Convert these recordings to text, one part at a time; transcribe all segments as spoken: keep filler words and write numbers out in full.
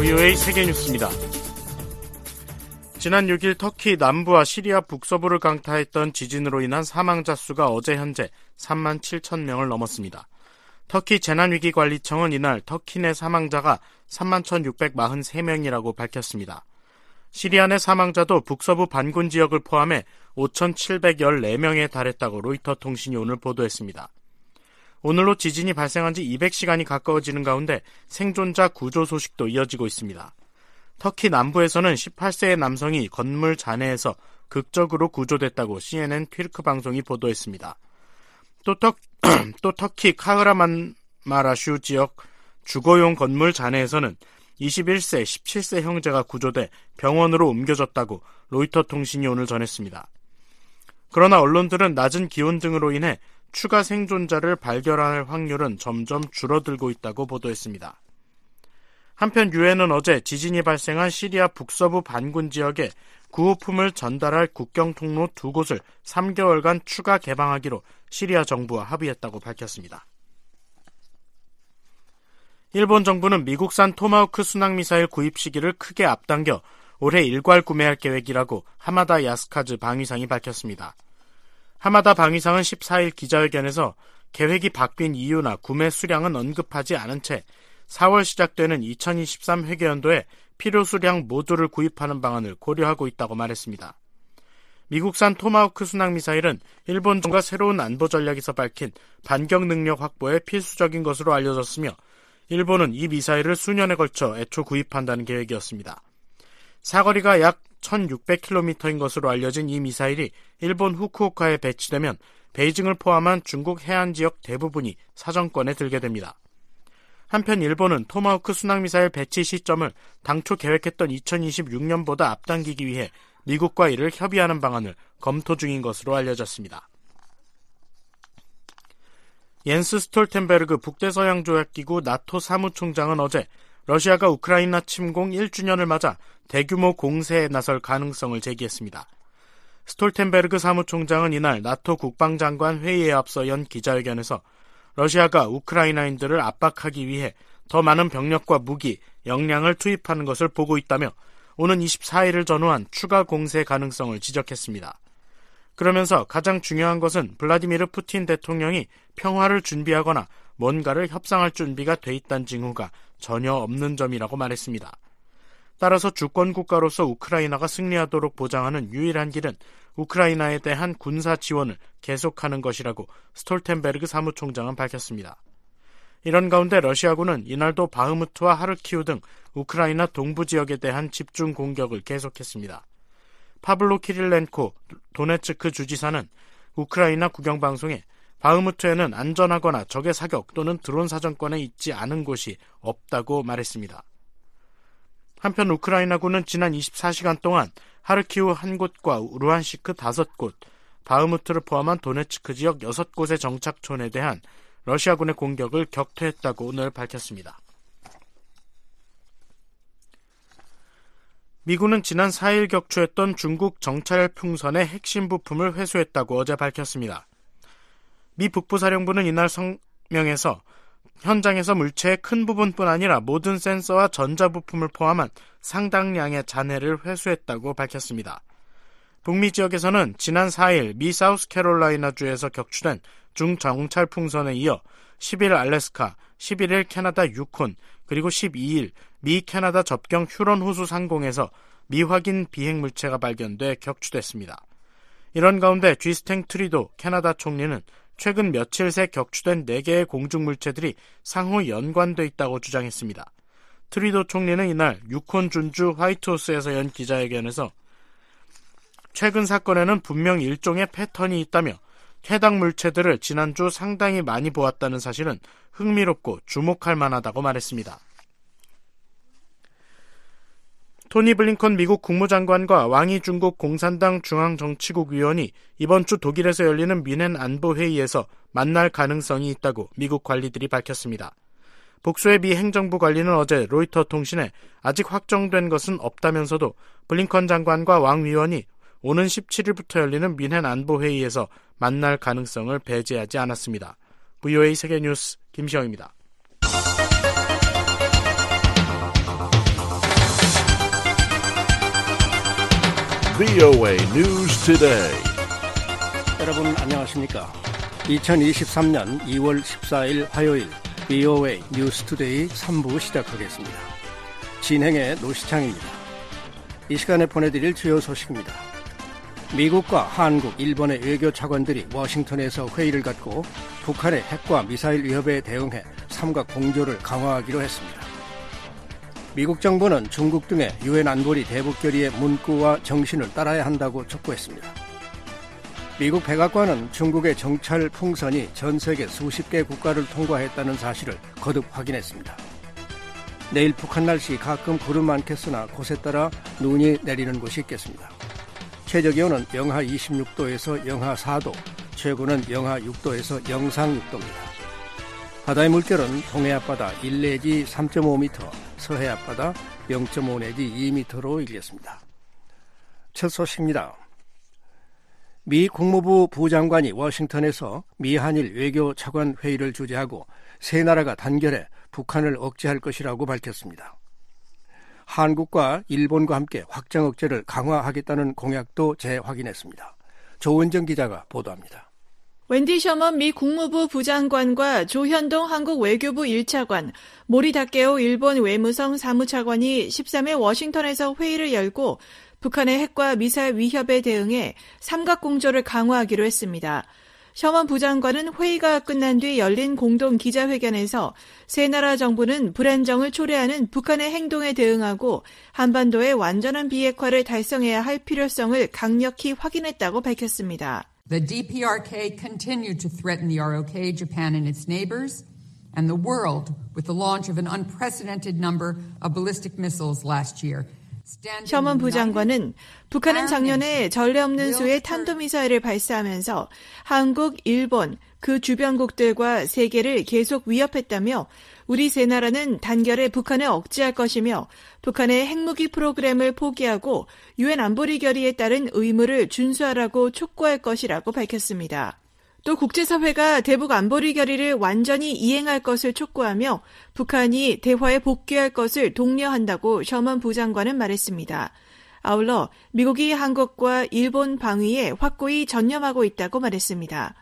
브이오에이 세계뉴스입니다. 지난 육 일 터키 남부와 시리아 북서부를 강타했던 지진으로 인한 사망자 수가 어제 현재 삼만 칠천 명을 넘었습니다. 터키 재난위기관리청은 이날 터키 내 사망자가 삼만 천육백사십삼 명이라고 밝혔습니다. 시리아 내 사망자도 북서부 반군 지역을 포함해 오천칠백십사 명에 달했다고 로이터 통신이 오늘 보도했습니다. 오늘로 지진이 발생한 지 이백 시간이 가까워지는 가운데 생존자 구조 소식도 이어지고 있습니다. 터키 남부에서는 십팔 세의 남성이 건물 잔해에서 극적으로 구조됐다고 씨엔엔 튀르크 방송이 보도했습니다. 또, 터, 또 터키 카흐라만마라슈 지역 주거용 건물 잔해에서는 이십일 세, 십칠 세 형제가 구조돼 병원으로 옮겨졌다고 로이터 통신이 오늘 전했습니다. 그러나 언론들은 낮은 기온 등으로 인해 추가 생존자를 발견할 확률은 점점 줄어들고 있다고 보도했습니다. 한편 유엔은 어제 지진이 발생한 시리아 북서부 반군 지역에 구호품을 전달할 국경 통로 두 곳을 삼 개월간 추가 개방하기로 시리아 정부와 합의했다고 밝혔습니다. 일본 정부는 미국산 토마호크 순항미사일 구입 시기를 크게 앞당겨 올해 일괄 구매할 계획이라고 하마다 야스카즈 방위상이 밝혔습니다. 하마다 방위상은 십사 일 기자회견에서 계획이 바뀐 이유나 구매 수량은 언급하지 않은 채 사월 시작되는 이천이십삼 회계연도에 필요 수량 모두를 구입하는 방안을 고려하고 있다고 말했습니다. 미국산 토마호크 순항미사일은 일본 정부가 새로운 안보 전략에서 밝힌 반격 능력 확보에 필수적인 것으로 알려졌으며 일본은 이 미사일을 수년에 걸쳐 애초 구입한다는 계획이었습니다. 사거리가 약 천육백 킬로미터인 것으로 알려진 이 미사일이 일본 후쿠오카에 배치되면 베이징을 포함한 중국 해안 지역 대부분이 사정권에 들게 됩니다. 한편 일본은 토마호크 순항미사일 배치 시점을 당초 계획했던 이천이십육 년보다 앞당기기 위해 미국과 이를 협의하는 방안을 검토 중인 것으로 알려졌습니다. 옌스 스톨텐베르그 북대서양조약기구 나토 사무총장은 어제 러시아가 우크라이나 침공 일 주년을 맞아 대규모 공세에 나설 가능성을 제기했습니다. 스톨텐베르그 사무총장은 이날 나토 국방장관 회의에 앞서 연 기자회견에서 러시아가 우크라이나인들을 압박하기 위해 더 많은 병력과 무기, 역량을 투입하는 것을 보고 있다며 오는 이십사 일을 전후한 추가 공세 가능성을 지적했습니다. 그러면서 가장 중요한 것은 블라디미르 푸틴 대통령이 평화를 준비하거나 뭔가를 협상할 준비가 돼 있다는 징후가 전혀 없는 점이라고 말했습니다. 따라서 주권국가로서 우크라이나가 승리하도록 보장하는 유일한 길은 우크라이나에 대한 군사 지원을 계속하는 것이라고 스톨텐베르그 사무총장은 밝혔습니다. 이런 가운데 러시아군은 이날도 바흐무트와 하르키우 등 우크라이나 동부 지역에 대한 집중 공격을 계속했습니다. 파블로 키릴렌코 도네츠크 주지사는 우크라이나 국영방송에 바흐무트에는 안전하거나 적의 사격 또는 드론 사정권에 있지 않은 곳이 없다고 말했습니다. 한편 우크라이나군은 지난 이십사 시간 동안 하르키우 한 곳과 루안시크 다섯 곳, 바흐무트를 포함한 도네츠크 지역 여섯 곳의 정착촌에 대한 러시아군의 공격을 격퇴했다고 오늘 밝혔습니다. 미군은 지난 사 일 격추했던 중국 정찰 풍선의 핵심 부품을 회수했다고 어제 밝혔습니다. 미 북부사령부는 이날 성명에서 현장에서 물체의 큰 부분뿐 아니라 모든 센서와 전자부품을 포함한 상당량의 잔해를 회수했다고 밝혔습니다. 북미 지역에서는 지난 사 일 미 사우스캐롤라이나주에서 격추된 중정찰 풍선에 이어 십 일 알래스카, 십일 일 캐나다 유콘, 그리고 십이 일 미 캐나다 접경 휴런 호수 상공에서 미확인 비행 물체가 발견돼 격추됐습니다. 이런 가운데 쥐스탱 트리도 캐나다 총리는 최근 며칠 새 격추된 네 개의 공중 물체들이 상호 연관돼 있다고 주장했습니다. 트리도 총리는 이날 유콘 준주 화이트호스에서 연 기자회견에서 최근 사건에는 분명 일종의 패턴이 있다며 해당 물체들을 지난주 상당히 많이 보았다는 사실은 흥미롭고 주목할 만하다고 말했습니다. 토니 블링컨 미국 국무장관과 왕이 중국 공산당 중앙정치국 위원이 이번 주 독일에서 열리는 뮌헨 안보회의에서 만날 가능성이 있다고 미국 관리들이 밝혔습니다. 복수의 미 행정부 관리는 어제 로이터 통신에 아직 확정된 것은 없다면서도 블링컨 장관과 왕 위원이 오는 십칠 일부터 열리는 뮌헨 안보회의에서 만날 가능성을 배제하지 않았습니다. 브이오에이 세계뉴스 김시영입니다. 브이오에이 News Today. 여러분 안녕하십니까? 이천이십삼년 이월 십사일 화요일 브이오에이 뉴스 투데이 삼 부 시작하겠습니다. 진행의 노시창입니다. 이 시간에 보내드릴 주요 소식입니다. 미국과 한국, 일본의 외교 차관들이 워싱턴에서 회의를 갖고 북한의 핵과 미사일 위협에 대응해 삼각 공조를 강화하기로 했습니다. 미국 정부는 중국 등의 유엔 안보리 대북 결의의 문구와 정신을 따라야 한다고 촉구했습니다. 미국 백악관은 중국의 정찰 풍선이 전 세계 수십 개 국가를 통과했다는 사실을 거듭 확인했습니다. 내일 북한 날씨 가끔 구름 많겠으나 곳에 따라 눈이 내리는 곳이 있겠습니다. 최저기온은 영하 이십육 도에서 영하 사 도, 최고는 영하 육 도에서 영상 육 도입니다. 바다의 물결은 동해 앞바다 일 내지 삼 점 오 미터, 서해 앞바다 영 점 오 내지 이 미터로 일겠습니다. 첫 소식입니다. 미 국무부 부장관이 워싱턴에서 미 한일 외교 차관 회의를 주재하고 세 나라가 단결해 북한을 억제할 것이라고 밝혔습니다. 한국과 일본과 함께 확장 억제를 강화하겠다는 공약도 재확인했습니다. 조은정 기자가 보도합니다. 웬디 셔먼 미 국무부 부장관과 조현동 한국 외교부 일 차관, 모리 다케오 일본 외무성 사무차관이 십삼일 워싱턴에서 회의를 열고 북한의 핵과 미사일 위협에 대응해 삼각공조를 강화하기로 했습니다. 셔먼 부장관은 회의가 끝난 뒤 열린 공동 기자회견에서 세 나라 정부는 불안정을 초래하는 북한의 행동에 대응하고 한반도의 완전한 비핵화를 달성해야 할 필요성을 강력히 확인했다고 밝혔습니다. The 디피아르케이 continued to threaten the 알오케이, Japan and its neighbors, and the world with the launch of an unprecedented number of ballistic missiles last year. 셔먼 부장관은 북한은 작년에 전례 없는 수의 탄도미사일을 발사하면서 한국, 일본, 그 주변국들과 세계를 계속 위협했다며 우리 세 나라는 단결해 북한을 억제할 것이며 북한의 핵무기 프로그램을 포기하고 유엔 안보리 결의에 따른 의무를 준수하라고 촉구할 것이라고 밝혔습니다. 또 국제사회가 대북 안보리 결의를 완전히 이행할 것을 촉구하며 북한이 대화에 복귀할 것을 독려한다고 셔먼 부장관은 말했습니다. 아울러 미국이 한국과 일본 방위에 확고히 전념하고 있다고 말했습니다.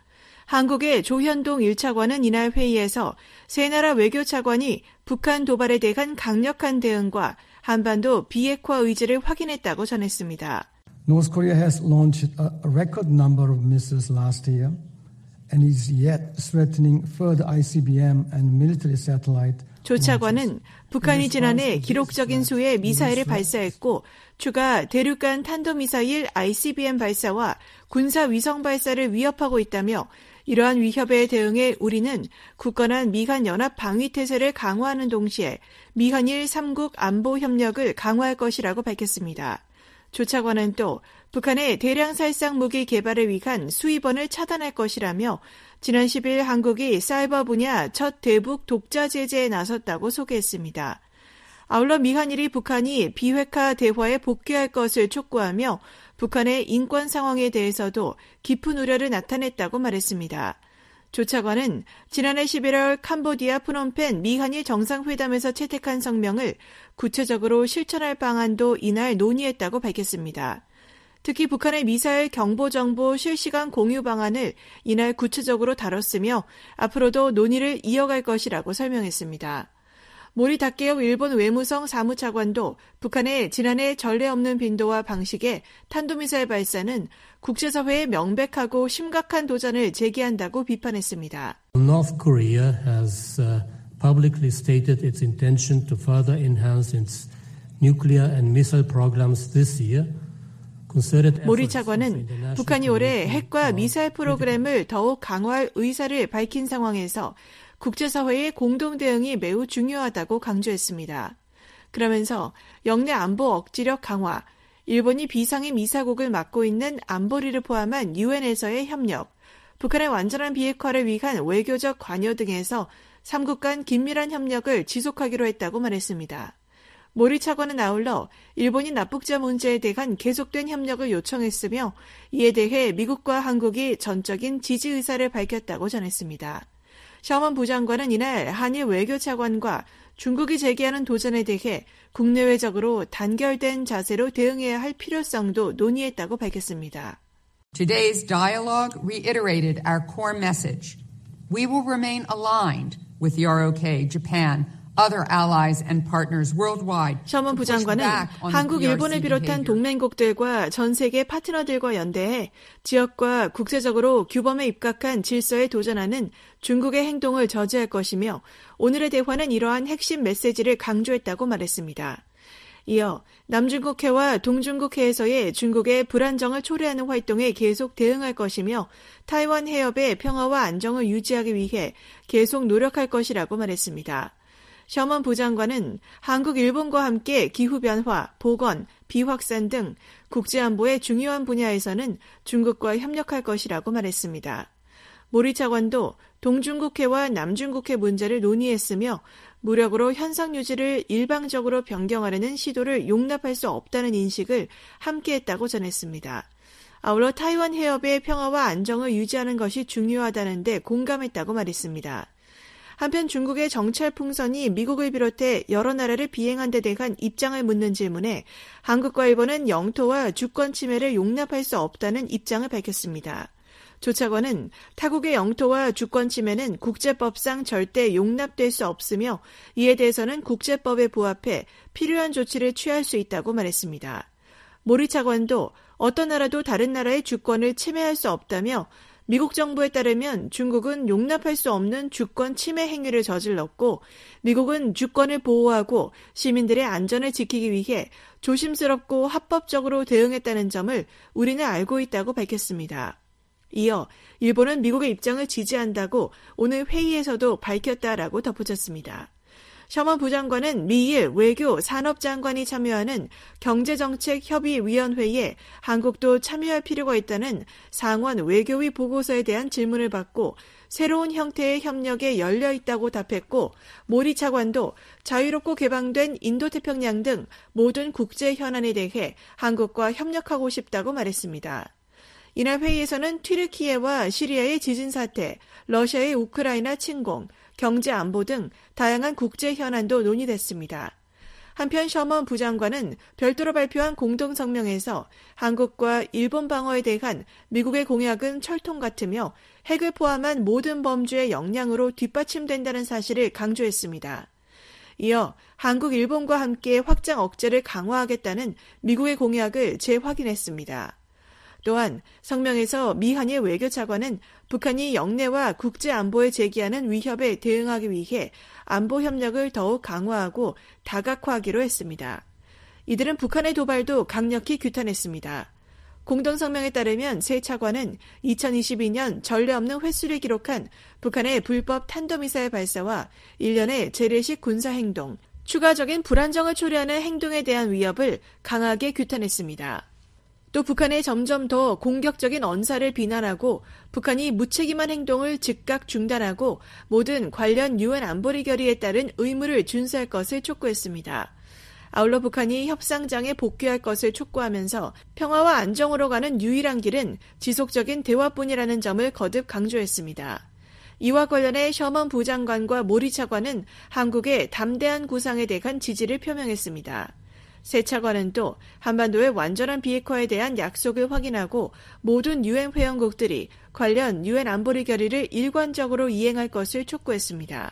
한국의 조현동 일 차관은 이날 회의에서 세 나라 외교차관이 북한 도발에 대한 강력한 대응과 한반도 비핵화 의지를 확인했다고 전했습니다. North Korea has launched a record number of missiles last year. And is yet threatening further 아이씨비엠 and military satellite. 조 차관은 북한이 지난해 기록적인 수의 미사일을 발사했고 추가 대륙간 탄도미사일 아이씨비엠 발사와 군사위성 발사를 위협하고 있다며 이러한 위협에 대응해 우리는 굳건한 미한 연합 방위태세를 강화하는 동시에 미한일 삼국 안보 협력을 강화할 것이라고 밝혔습니다. 조 차관은 또 북한의 대량 살상 무기 개발을 위한 수입원을 차단할 것이라며 지난 십일 한국이 사이버 분야 첫 대북 독자 제재에 나섰다고 소개했습니다. 아울러 미한일이 북한이 비핵화 대화에 복귀할 것을 촉구하며 북한의 인권 상황에 대해서도 깊은 우려를 나타냈다고 말했습니다. 조 차관은 지난해 십일월 캄보디아 프놈펜 미한일 정상회담에서 채택한 성명을 구체적으로 실천할 방안도 이날 논의했다고 밝혔습니다. 특히 북한의 미사일 경보정보 실시간 공유 방안을 이날 구체적으로 다뤘으며 앞으로도 논의를 이어갈 것이라고 설명했습니다. 모리 다케오 일본 외무성 사무차관도 북한의 지난해 전례 없는 빈도와 방식의 탄도미사일 발사는 국제사회에 명백하고 심각한 도전을 제기한다고 비판했습니다. North Korea has uh, publicly stated its intention to further enhance its nuclear and missile programs this year. 모리 차관은 북한이 올해 핵과 미사일 프로그램을 더욱 강화할 의사를 밝힌 상황에서 국제사회의 공동 대응이 매우 중요하다고 강조했습니다. 그러면서 영내 안보 억지력 강화, 일본이 비상임 이사국을 맡고 있는 안보리를 포함한 유엔에서의 협력, 북한의 완전한 비핵화를 위한 외교적 관여 등에서 삼국 간 긴밀한 협력을 지속하기로 했다고 말했습니다. 모리 차관은 아울러 일본이 납북자 문제에 대한 계속된 협력을 요청했으며 이에 대해 미국과 한국이 전적인 지지 의사를 밝혔다고 전했습니다. 셔먼 부장관은 이날 한일 외교차관과 중국이 제기하는 도전에 대해 국내외적으로 단결된 자세로 대응해야 할 필요성도 논의했다고 밝혔습니다. Today's dialogue reiterated our core message. We will remain aligned with the R O K, Japan, other allies and partners worldwide. 셔먼 부장관은 한국, 일본을 비롯한 동맹국들과 전 세계 파트너들과 연대해 지역과 국제적으로 규범에 입각한 질서에 도전하는 중국의 행동을 저지할 것이며 오늘의 대화는 이러한 핵심 메시지를 강조했다고 말했습니다. 이어 남중국해와 동중국해에서의 중국의 불안정을 초래하는 활동에 계속 대응할 것이며 타이완 해협의 평화와 안정을 유지하기 위해 계속 노력할 것이라고 말했습니다. 셔먼 부장관은 한국, 일본과 함께 기후변화, 보건, 비확산 등 국제안보의 중요한 분야에서는 중국과 협력할 것이라고 말했습니다. 모리 차관도 동중국해와 남중국해 문제를 논의했으며 무력으로 현상 유지를 일방적으로 변경하려는 시도를 용납할 수 없다는 인식을 함께했다고 전했습니다. 아울러 타이완 해협의 평화와 안정을 유지하는 것이 중요하다는 데 공감했다고 말했습니다. 한편 중국의 정찰 풍선이 미국을 비롯해 여러 나라를 비행한 데 대한 입장을 묻는 질문에 한국과 일본은 영토와 주권 침해를 용납할 수 없다는 입장을 밝혔습니다. 조 차관은 타국의 영토와 주권 침해는 국제법상 절대 용납될 수 없으며 이에 대해서는 국제법에 부합해 필요한 조치를 취할 수 있다고 말했습니다. 모리 차관도 어떤 나라도 다른 나라의 주권을 침해할 수 없다며 미국 정부에 따르면 중국은 용납할 수 없는 주권 침해 행위를 저질렀고 미국은 주권을 보호하고 시민들의 안전을 지키기 위해 조심스럽고 합법적으로 대응했다는 점을 우리는 알고 있다고 밝혔습니다. 이어 일본은 미국의 입장을 지지한다고 오늘 회의에서도 밝혔다라고 덧붙였습니다. 셔먼 부장관은 미일 외교 산업장관이 참여하는 경제정책협의위원회에 한국도 참여할 필요가 있다는 상원 외교위 보고서에 대한 질문을 받고 새로운 형태의 협력에 열려 있다고 답했고 모리 차관도 자유롭고 개방된 인도태평양 등 모든 국제 현안에 대해 한국과 협력하고 싶다고 말했습니다. 이날 회의에서는 튀르키예와 시리아의 지진 사태, 러시아의 우크라이나 침공, 경제 안보 등 다양한 국제 현안도 논의됐습니다. 한편 셔먼 부장관은 별도로 발표한 공동성명에서 한국과 일본 방어에 대한 미국의 공약은 철통 같으며 핵을 포함한 모든 범주의 역량으로 뒷받침된다는 사실을 강조했습니다. 이어 한국, 일본과 함께 확장 억제를 강화하겠다는 미국의 공약을 재확인했습니다. 또한 성명에서 미한일 외교차관은 북한이 영내와 국제안보에 제기하는 위협에 대응하기 위해 안보 협력을 더욱 강화하고 다각화하기로 했습니다. 이들은 북한의 도발도 강력히 규탄했습니다. 공동성명에 따르면 세 차관은 이천이십이 년 전례 없는 횟수를 기록한 북한의 불법 탄도미사일 발사와 일련의 재래식 군사행동, 추가적인 불안정을 초래하는 행동에 대한 위협을 강하게 규탄했습니다. 또 북한의 점점 더 공격적인 언사를 비난하고 북한이 무책임한 행동을 즉각 중단하고 모든 관련 유엔 안보리 결의에 따른 의무를 준수할 것을 촉구했습니다. 아울러 북한이 협상장에 복귀할 것을 촉구하면서 평화와 안정으로 가는 유일한 길은 지속적인 대화뿐이라는 점을 거듭 강조했습니다. 이와 관련해 셔먼 부장관과 모리 차관은 한국의 담대한 구상에 대한 지지를 표명했습니다. 세 차관은 또 한반도의 완전한 비핵화에 대한 약속을 확인하고 모든 유엔 회원국들이 관련 유엔 안보리 결의를 일관적으로 이행할 것을 촉구했습니다.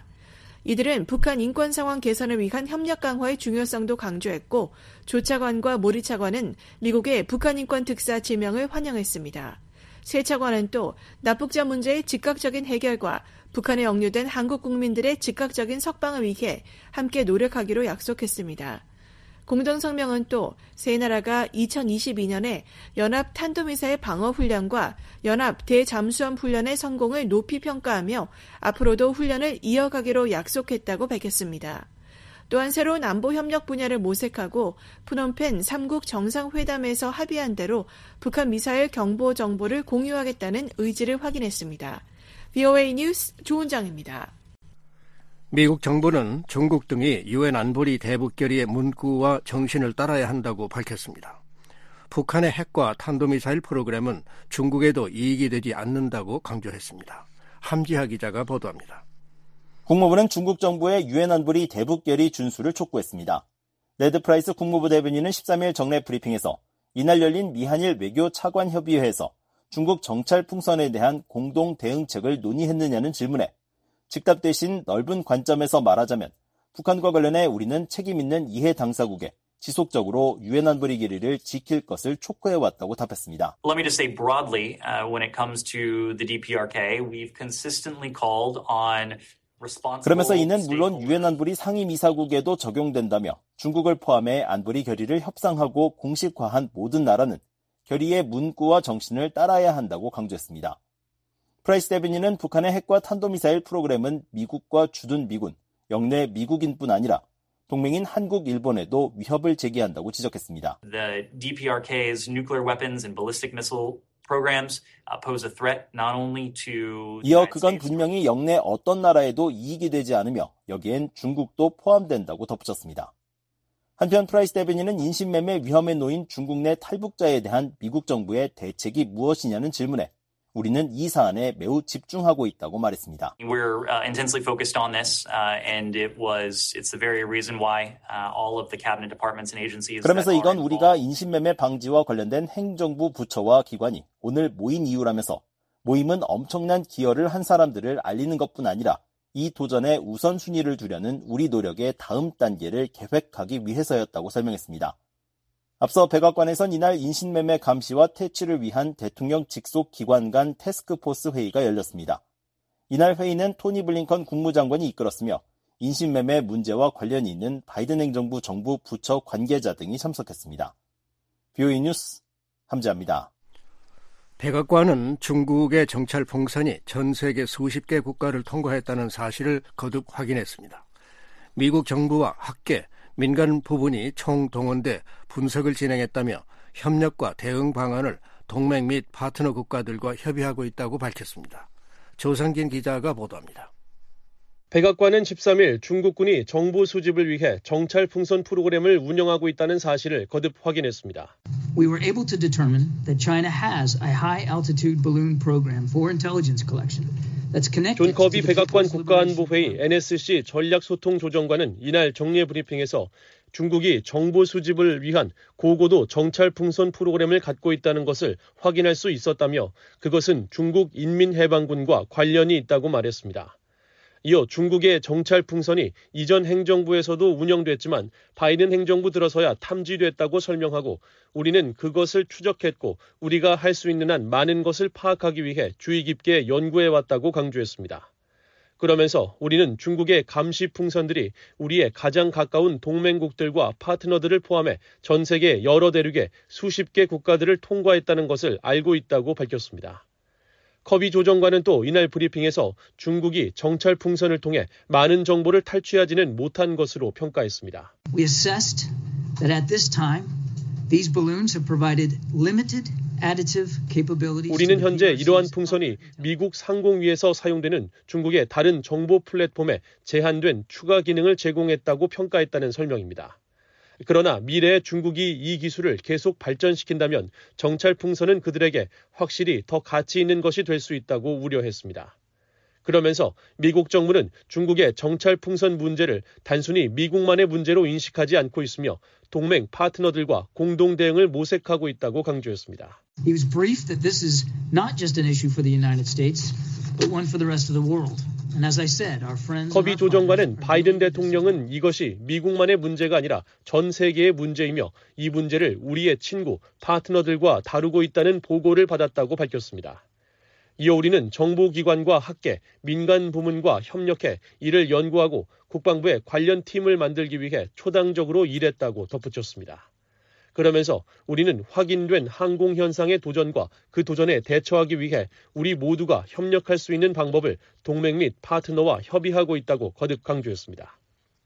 이들은 북한 인권 상황 개선을 위한 협력 강화의 중요성도 강조했고 조 차관과 모리 차관은 미국의 북한 인권 특사 지명을 환영했습니다. 세 차관은 또 납북자 문제의 즉각적인 해결과 북한에 억류된 한국 국민들의 즉각적인 석방을 위해 함께 노력하기로 약속했습니다. 공동성명은 또 세 나라가 이천이십이 년에 연합 탄도미사일 방어훈련과 연합 대잠수함 훈련의 성공을 높이 평가하며 앞으로도 훈련을 이어가기로 약속했다고 밝혔습니다. 또한 새로운 안보 협력 분야를 모색하고 프놈펜 삼국 정상회담에서 합의한 대로 북한 미사일 경보 정보를 공유하겠다는 의지를 확인했습니다. 브이오에이 뉴스 조은정입니다. 미국 정부는 중국 등이 유엔 안보리 대북 결의의 문구와 정신을 따라야 한다고 밝혔습니다. 북한의 핵과 탄도미사일 프로그램은 중국에도 이익이 되지 않는다고 강조했습니다. 함지하 기자가 보도합니다. 국무부는 중국 정부의 유엔 안보리 대북 결의 준수를 촉구했습니다. 네드 프라이스 국무부 대변인은 십삼 일 정례 브리핑에서 이날 열린 미한일 외교 차관 협의회에서 중국 정찰 풍선에 대한 공동 대응책을 논의했느냐는 질문에 즉답 대신 넓은 관점에서 말하자면 북한과 관련해 우리는 책임 있는 이해 당사국에 지속적으로 유엔 안보리 결의를 지킬 것을 촉구해왔다고 답했습니다. Let me just say broadly, uh, when it comes to the 디피아르케이, we've consistently called on 그러면서 이는 물론 유엔 안보리 상임이사국에도 적용된다며 중국을 포함해 안보리 결의를 협상하고 공식화한 모든 나라는 결의의 문구와 정신을 따라야 한다고 강조했습니다. 프라이스 대변인은 북한의 핵과 탄도미사일 프로그램은 미국과 주둔 미군, 영내 미국인뿐 아니라 동맹인 한국, 일본에도 위협을 제기한다고 지적했습니다. The 디피아르케이's nuclear weapons and ballistic missile programs pose a threat not only to 이어 그건 분명히 영내 어떤 나라에도 이익이 되지 않으며 여기엔 중국도 포함된다고 덧붙였습니다. 한편 프라이스 대변인은 인신매매 위험에 놓인 중국 내 탈북자에 대한 미국 정부의 대책이 무엇이냐는 질문에 우리는 이 사안에 매우 집중하고 있다고 말했습니다. We're uh, intensely focused on this, uh, and it was it's the very reason why uh, all of the cabinet departments and agencies. 그러면서 이건 우리가 인신매매 방지와 관련된 행정부 부처와 기관이 오늘 모인 이유라면서 모임은 엄청난 기여를 한 사람들을 알리는 것뿐 아니라 이 도전에 우선순위를 두려는 우리 노력의 다음 단계를 계획하기 위해서였다고 설명했습니다. 앞서 백악관에선 이날 인신매매 감시와 퇴치를 위한 대통령 직속 기관 간 태스크포스 회의가 열렸습니다. 이날 회의는 토니 블링컨 국무장관이 이끌었으며 인신매매 문제와 관련이 있는 바이든 행정부 정부 부처 관계자 등이 참석했습니다. 비오이 뉴스 함지아입니다. 백악관은 중국의 정찰 풍선이 전 세계 수십 개 국가를 통과했다는 사실을 거듭 확인했습니다. 미국 정부와 학계, 민간 부분이 총동원돼 분석을 진행했다며 협력과 대응 방안을 동맹 및 파트너 국가들과 협의하고 있다고 밝혔습니다. 조상진 기자가 보도합니다. 백악관은 십삼 일 중국군이 정보 수집을 위해 정찰 풍선 프로그램을 운영하고 있다는 사실을 거듭 확인했습니다. We were able to determine that China has a high-altitude balloon program for intelligence collection that's connected. 존 커비 백악관 국가안보회의 엔에스씨 전략소통조정관은 이날 정례 브리핑에서 중국이 정보 수집을 위한 고고도 정찰 풍선 프로그램을 갖고 있다는 것을 확인할 수 있었다며 그것은 중국 인민해방군과 관련이 있다고 말했습니다. 이어 중국의 정찰 풍선이 이전 행정부에서도 운영됐지만 바이든 행정부 들어서야 탐지됐다고 설명하고 우리는 그것을 추적했고 우리가 할 수 있는 한 많은 것을 파악하기 위해 주의 깊게 연구해왔다고 강조했습니다. 그러면서 우리는 중국의 감시 풍선들이 우리의 가장 가까운 동맹국들과 파트너들을 포함해 전 세계 여러 대륙의 수십 개 국가들을 통과했다는 것을 알고 있다고 밝혔습니다. 커비 조정관은 또 이날 브리핑에서 중국이 정찰 풍선을 통해 많은 정보를 탈취하지는 못한 것으로 평가했습니다. We assessed that at this time these balloons have provided limited additive capabilities. 우리는 현재 이러한 풍선이 미국 상공위에서 사용되는 중국의 다른 정보 플랫폼에 제한된 추가 기능을 제공했다고 평가했다는 설명입니다. 그러나 미래에 중국이 이 기술을 계속 발전시킨다면 정찰 풍선은 그들에게 확실히 더 가치 있는 것이 될 수 있다고 우려했습니다. 그러면서 미국 정부는 중국의 정찰 풍선 문제를 단순히 미국만의 문제로 인식하지 않고 있으며 동맹 파트너들과 공동 대응을 모색하고 있다고 강조했습니다. He was briefed that this is not just an issue for the United States, but one for the rest of the world. And as I said, our friends. 커비 조정관은 바이든 대통령은 이것이 미국만의 문제가 아니라 전 세계의 문제이며 이 문제를 우리의 친구, 파트너들과 다루고 있다는 보고를 받았다고 밝혔습니다. 이어 우리는 정보기관과 학계, 민간 부문과 협력해 이를 연구하고 국방부에 관련 팀을 만들기 위해 초당적으로 일했다고 덧붙였습니다. 그러면서 우리는 확인된 항공 현상의 도전과 그 도전에 대처하기 위해 우리 모두가 협력할 수 있는 방법을 동맹 및 파트너와 협의하고 있다고 거듭 강조했습니다.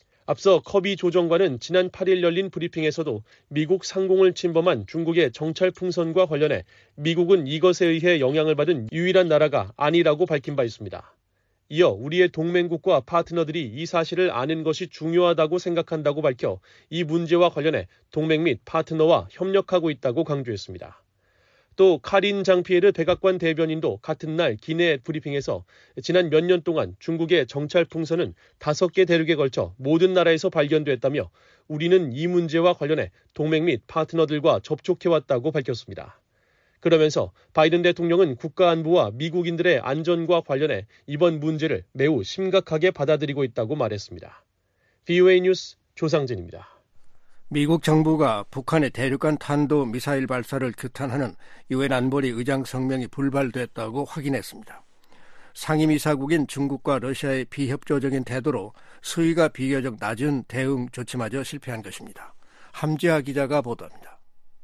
앞서 커비 조정관은 지난 팔 일 열린 브리핑에서도 미국 상공을 침범한 중국의 정찰 풍선과 관련해 미국은 이것에 의해 영향을 받은 유일한 나라가 아니라고 밝힌 바 있습니다. 이어 우리의 동맹국과 파트너들이 이 사실을 아는 것이 중요하다고 생각한다고 밝혀 이 문제와 관련해 동맹 및 파트너와 협력하고 있다고 강조했습니다. 또 카린 장피에르 백악관 대변인도 같은 날 기내 브리핑에서 지난 몇 년 동안 중국의 정찰 풍선은 다섯 개 대륙에 걸쳐 모든 나라에서 발견됐다며 우리는 이 문제와 관련해 동맹 및 파트너들과 접촉해왔다고 밝혔습니다. 그러면서 바이든 대통령은 국가안보와 미국인들의 안전과 관련해 이번 문제를 매우 심각하게 받아들이고 있다고 말했습니다. 브이오에이 뉴스 조상진입니다. 미국 정부가 북한의 대륙간 탄도 미사일 발사를 규탄하는 유엔 안보리 의장 성명이 불발됐다고 확인했습니다. 상임이사국인 중국과 러시아의 비협조적인 태도로 수위가 비교적 낮은 대응 조치마저 실패한 것입니다. 함지하 기자가 보도합니다.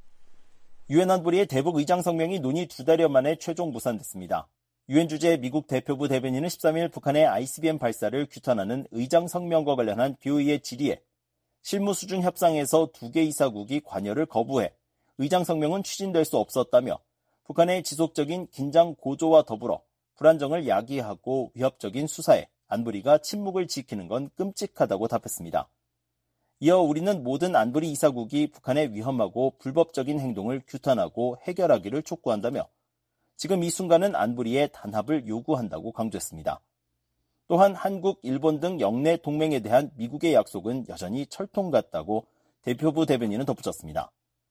유엔 안보리의 대북 의장 성명이 논의 두 달여 만에 최종 무산됐습니다. 유엔 주재 미국 대표부 대변인은 십삼 일 북한의 아이씨비엠 발사를 규탄하는 의장 성명과 관련한 비오이의 질의에 실무 수준 협상에서 두 개 이사국이 관여를 거부해 의장 성명은 추진될 수 없었다며 북한의 지속적인 긴장 고조와 더불어 불안정을 야기하고 위협적인 수사에 안보리가 침묵을 지키는 건 끔찍하다고 답했습니다. 이어 우리는 모든 안보리 이사국이 북한의 위험하고 불법적인 행동을 규탄하고 해결하기를 촉구한다며 지금 이 순간은 안보리의 단합을 요구한다고 강조했습니다. 또한 한국, 일본 등 영내 동맹에 대한 미국의 약속은 여전히 철통 같다고 대표부 대변인은 덧붙였습니다.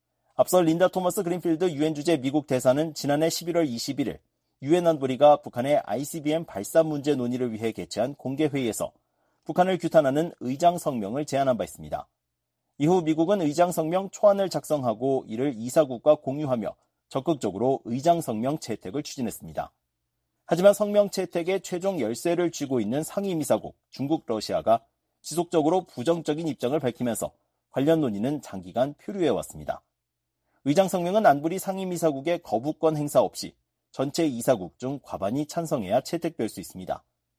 앞서 린다 토머스 그린필드 유엔 주재 미국 대사는 지난해 십일월 이십일일 유엔 안보리가 북한의 아이씨비엠 발사 문제 논의를 위해 개최한 공개회의에서 북한을 규탄하는 의장 성명을 제안한 바 있습니다. 이후 미국은 의장 성명 초안을 작성하고 이를 이사국과 공유하며 적극적으로 의장 성명 채택을 추진했습니다. 하지만 성명 채택에 최종 열쇠를 쥐고 있는 상임이사국 중국, 러시아가 지속적으로 부정적인 입장을 밝히면서 관련 논의는 장기간 표류해왔습니다. 의장 성명은 안보리 상임이사국의 거부권 행사 없이 전체 이사국 중 과반이 찬성해야 채택될 수 있습니다.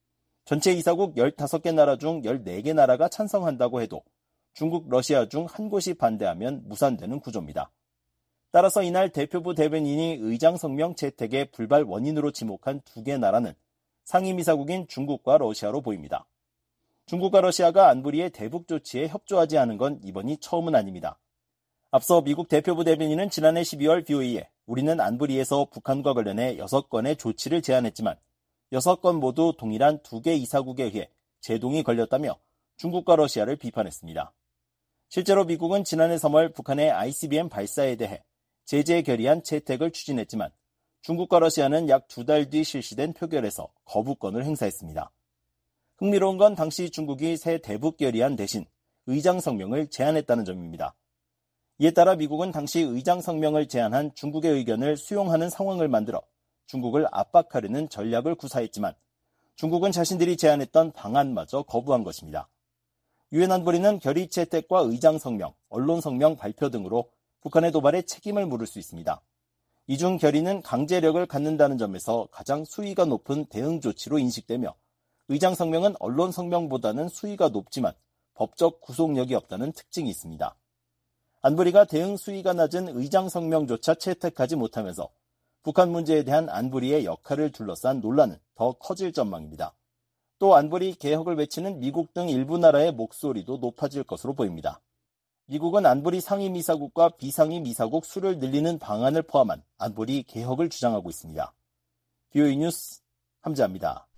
전체 이사국 열다섯 개 나라 중 열네 개 나라가 찬성한다고 해도 중국, 러시아 중 한 곳이 반대하면 무산되는 구조입니다. 따라서 이날 대표부 대변인이 의장 성명 채택의 불발 원인으로 지목한 두 개 나라는 상임이사국인 중국과 러시아로 보입니다. 중국과 러시아가 안보리의 대북 조치에 협조하지 않은 건 이번이 처음은 아닙니다. 앞서 미국 대표부 대변인은 지난해 십이월 브이오에이에 우리는 안보리에서 북한과 관련해 여섯 건의 조치를 제안했지만 여섯 건 모두 동일한 두 개 이사국에 의해 제동이 걸렸다며 중국과 러시아를 비판했습니다. 실제로 미국은 지난해 삼월 북한의 아이씨비엠 발사에 대해 제재 결의안 채택을 추진했지만 중국과 러시아는 약 두 달 뒤 실시된 표결에서 거부권을 행사했습니다. 흥미로운 건 당시 중국이 새 대북 결의안 대신 의장 성명을 제안했다는 점입니다. 이에 따라 미국은 당시 의장 성명을 제안한 중국의 의견을 수용하는 상황을 만들어 중국을 압박하려는 전략을 구사했지만 중국은 자신들이 제안했던 방안마저 거부한 것입니다. 유엔 안보리는 결의 채택과 의장 성명, 언론 성명 발표 등으로 북한의 도발에 책임을 물을 수 있습니다. 이중 결의는 강제력을 갖는다는 점에서 가장 수위가 높은 대응 조치로 인식되며 의장 성명은 언론 성명보다는 수위가 높지만 법적 구속력이 없다는 특징이 있습니다. 안보리가 대응 수위가 낮은 의장 성명조차 채택하지 못하면서 북한 문제에 대한 안보리의 역할을 둘러싼 논란은 더 커질 전망입니다. 또 안보리 개혁을 외치는 미국 등 일부 나라의 목소리도 높아질 것으로 보입니다. 미국은 안보리 상임이사국과 비상임이사국 수를 늘리는 방안을 포함한 안보리 개혁을 주장하고 있습니다. 브이오에이 뉴스 함지아입니다.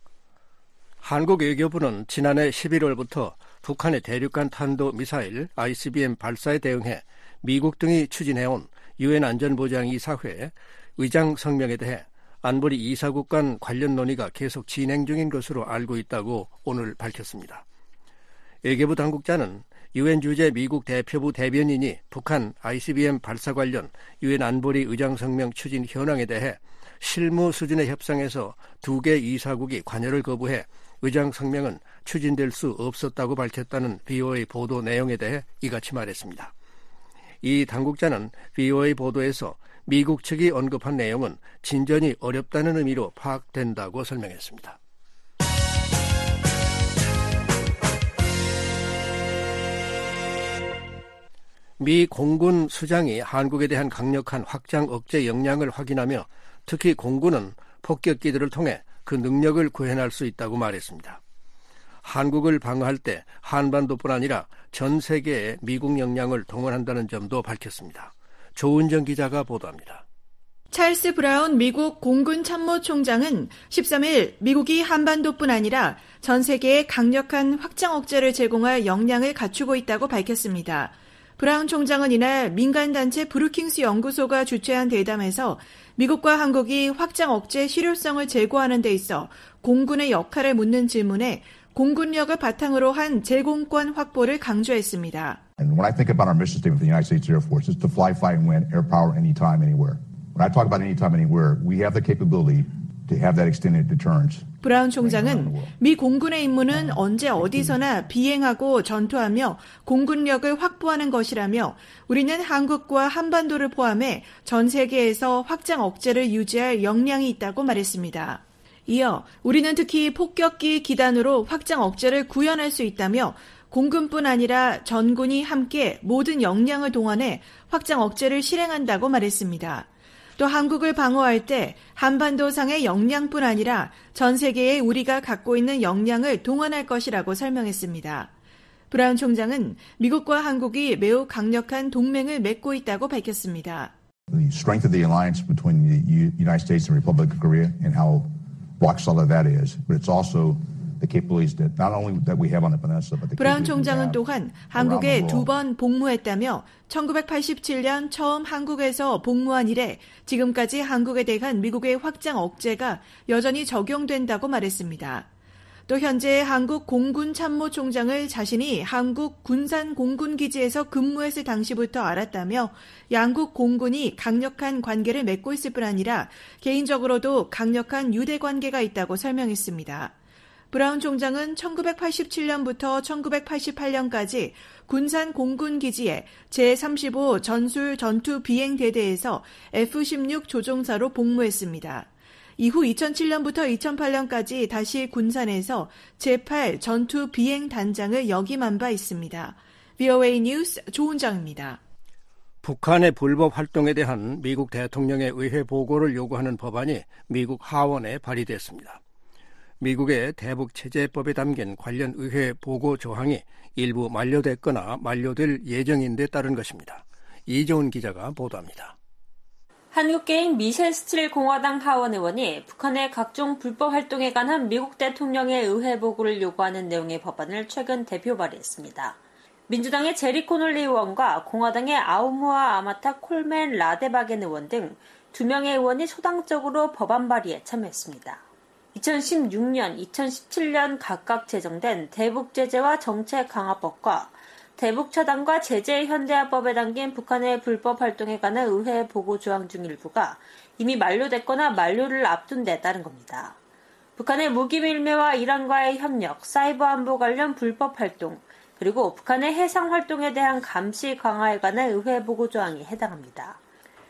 한국 외교부는 지난해 십일월부터 북한의 대륙간 탄도 미사일 아이씨비엠 발사에 대응해 미국 등이 추진해온 유엔 안전보장이사회 의장 성명에 대해 안보리 이사국 간 관련 논의가 계속 진행 중인 것으로 알고 있다고 오늘 밝혔습니다. 외교부 당국자는 유엔 주재 미국 대표부 대변인이 북한 아이씨비엠 발사 관련 유엔 안보리 의장 성명 추진 현황에 대해 실무 수준의 협상에서 두 개 이사국이 관여를 거부해 의장 성명은 추진될 수 없었다고 밝혔다는 브이오에이 보도 내용에 대해 이같이 말했습니다. 이 당국자는 브이오에이 보도에서 미국 측이 언급한 내용은 진전이 어렵다는 의미로 파악된다고 설명했습니다. 미 공군 수장이 한국에 대한 강력한 확장 억제 역량을 확인하며 특히 공군은 폭격기들을 통해 그 능력을 구현할 수 있다고 말했습니다. 한국을 방어할 때 한반도뿐 아니라 전 세계의 미국 역량을 동원한다는 점도 밝혔습니다. 조은정 기자가 보도합니다. 찰스 브라운 미국 공군 참모총장은 십삼 일 미국이 한반도뿐 아니라 전 세계에 강력한 확장 억제를 제공할 역량을 갖추고 있다고 밝혔습니다. 브라운 총장은 이날 민간단체 브루킹스 연구소가 주최한 대담에서 미국과 한국이 확장 억제 실효성을 제고하는 데 있어 공군의 역할을 묻는 질문에 공군력을 바탕으로 한 제공권 확보를 강조했습니다. And when I think about our mission statement of the United States Air Force, it's to fly, fight, and win air power anytime, anywhere. When I talk about anytime, anywhere, we have the capability to have that extended deterrence. 브라운 총장은 미 공군의 임무는 언제 어디서나 비행하고 전투하며 공군력을 확보하는 것이라며 우리는 한국과 한반도를 포함해 전 세계에서 확장 억제를 유지할 역량이 있다고 말했습니다. 이어 우리는 특히 폭격기 기단으로 확장 억제를 구현할 수 있다며 공군뿐 아니라 전군이 함께 모든 역량을 동원해 확장 억제를 실행한다고 말했습니다. 또 한국을 방어할 때 한반도상의 역량뿐 아니라 전 세계에 우리가 갖고 있는 역량을 동원할 것이라고 설명했습니다. 브라운 총장은 미국과 한국이 매우 강력한 동맹을 맺고 있다고 밝혔습니다. The strength of the alliance between the United States and Republic of Korea and how rock solid that is, but it's also the capabilities that not only that we have on the peninsula, but the 브라운 총장은 또한 한국에 두 번 복무했다며 천구백팔십칠 년 처음 한국에서 복무한 이래 지금까지 한국에 대한 미국의 확장 억제가 여전히 적용된다고 말했습니다. 또 현재 한국 공군 참모총장을 자신이 한국 군산 공군기지에서 근무했을 당시부터 알았다며 양국 공군이 강력한 관계를 맺고 있을 뿐 아니라 개인적으로도 강력한 유대 관계가 있다고 설명했습니다. 브라운 총장은 천구백팔십칠 년부터 천구백팔십팔 년까지 군산 공군기지의 제삼십오 전술 전투 비행대대에서 에프 십육 조종사로 복무했습니다. 이후 이천칠 년부터 이천팔 년까지 다시 군산에서 제팔 전투 비행단장을 역임한 바 있습니다. 브이오에이 뉴스 조은정입니다. 북한의 불법 활동에 대한 미국 대통령의 의회 보고를 요구하는 법안이 미국 하원에 발의됐습니다. 미국의 대북체제법에 담긴 관련 의회 보고 조항이 일부 만료됐거나 만료될 예정인 데 따른 것입니다. 이재훈 기자가 보도합니다. 한국계인 미셸 스틸 공화당 하원 의원이 북한의 각종 불법 활동에 관한 미국 대통령의 의회 보고를 요구하는 내용의 법안을 최근 대표 발의했습니다. 민주당의 제리 코놀리 의원과 공화당의 아우무아 아마타 콜맨 라데바겐 의원 등 두 명의 의원이 소당적으로 법안 발의에 참여했습니다. 이천십육 년, 이천십칠 년 각각 제정된 대북제재와 정책 강화법과 대북차단과 제재 현대화법에 담긴 북한의 불법 활동에 관한 의회 보고 조항 중 일부가 이미 만료됐거나 만료를 앞둔 데 따른 겁니다. 북한의 무기 밀매와 이란과의 협력, 사이버 안보 관련 불법 활동, 그리고 북한의 해상 활동에 대한 감시 강화에 관한 의회 보고 조항이 해당합니다.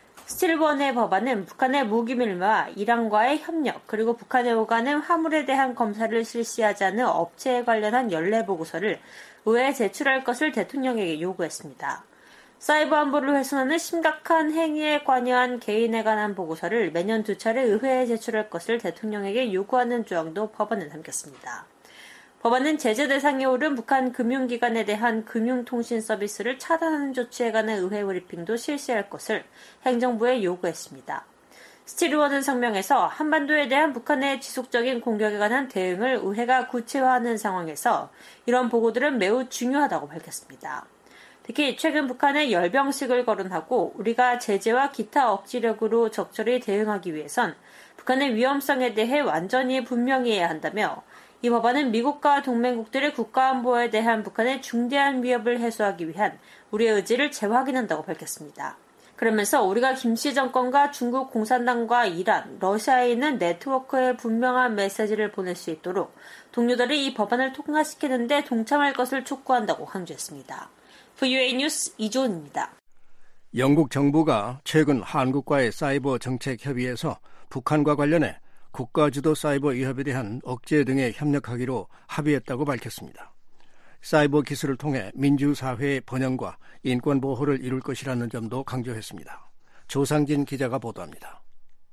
스틸번의 법안은 북한의 무기 밀매와 이란과의 협력, 그리고 북한에 오가는 화물에 대한 검사를 실시하지 않은 업체에 관련한 연례 보고서를 의회에 제출할 것을 대통령에게 요구했습니다. 사이버 안보를 훼손하는 심각한 행위에 관여한 개인에 관한 보고서를 매년 두 차례 의회에 제출할 것을 대통령에게 요구하는 조항도 법안에 담겼습니다. 법안은 제재 대상에 오른 북한 금융기관에 대한 금융통신 서비스를 차단하는 조치에 관한 의회 브리핑도 실시할 것을 행정부에 요구했습니다. 스틸 의원은 성명에서 한반도에 대한 북한의 지속적인 공격에 관한 대응을 의회가 구체화하는 상황에서 이런 보고들은 매우 중요하다고 밝혔습니다. 특히 최근 북한의 열병식을 거론하고 우리가 제재와 기타 억지력으로 적절히 대응하기 위해선 북한의 위험성에 대해 완전히 분명히 해야 한다며 이 법안은 미국과 동맹국들의 국가안보에 대한 북한의 중대한 위협을 해소하기 위한 우리의 의지를 재확인한다고 밝혔습니다. 그러면서 우리가 김씨 정권과 중국 공산당과 이란, 러시아에 있는 네트워크에 분명한 메시지를 보낼 수 있도록 동료들이 이 법안을 통과시키는 데 동참할 것을 촉구한다고 강조했습니다. 브이오에이 뉴스 이조은입니다. 영국 정부가 최근 한국과의 사이버 정책 협의에서 북한과 관련해 국가주도 사이버 위협에 대한 억제 등에 협력하기로 합의했다고 밝혔습니다. 사이버 기술을 통해 민주사회의 번영과 인권 보호를 이룰 것이라는 점도 강조했습니다. 조상진 기자가 보도합니다.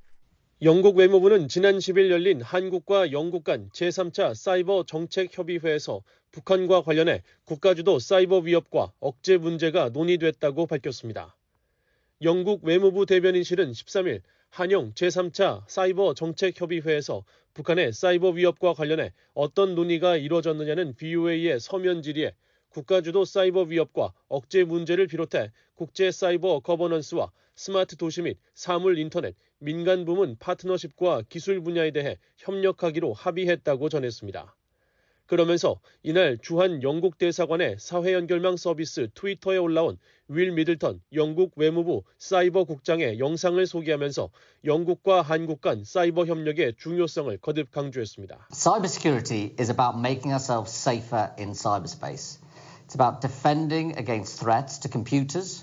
영국 외무부는 지난 십 일 열린 한국과 영국 간 제삼 차 사이버 정책협의회에서 북한과 관련해 국가주도 사이버 위협과 억제 문제가 논의됐다고 밝혔습니다. 영국 외무부 대변인실은 십삼 일 한영 제삼 차 사이버 정책협의회에서 북한의 사이버 위협과 관련해 어떤 논의가 이뤄졌느냐는 브이오에이의 서면 질의에 국가주도 사이버 위협과 억제 문제를 비롯해 국제 사이버 거버넌스와 스마트 도시 및 사물 인터넷, 민간 부문 파트너십과 기술 분야에 대해 협력하기로 합의했다고 전했습니다. 그러면서 이날 주한 영국 대사관의 사회 연결망 서비스 트위터에 올라온 윌 미들턴 영국 외무부 사이버 국장의 영상을 소개하면서 영국과 한국 간 사이버 협력의 중요성을 거듭 강조했습니다. Cybersecurity is about making ourselves safer in cyberspace. It's about defending against threats to computers.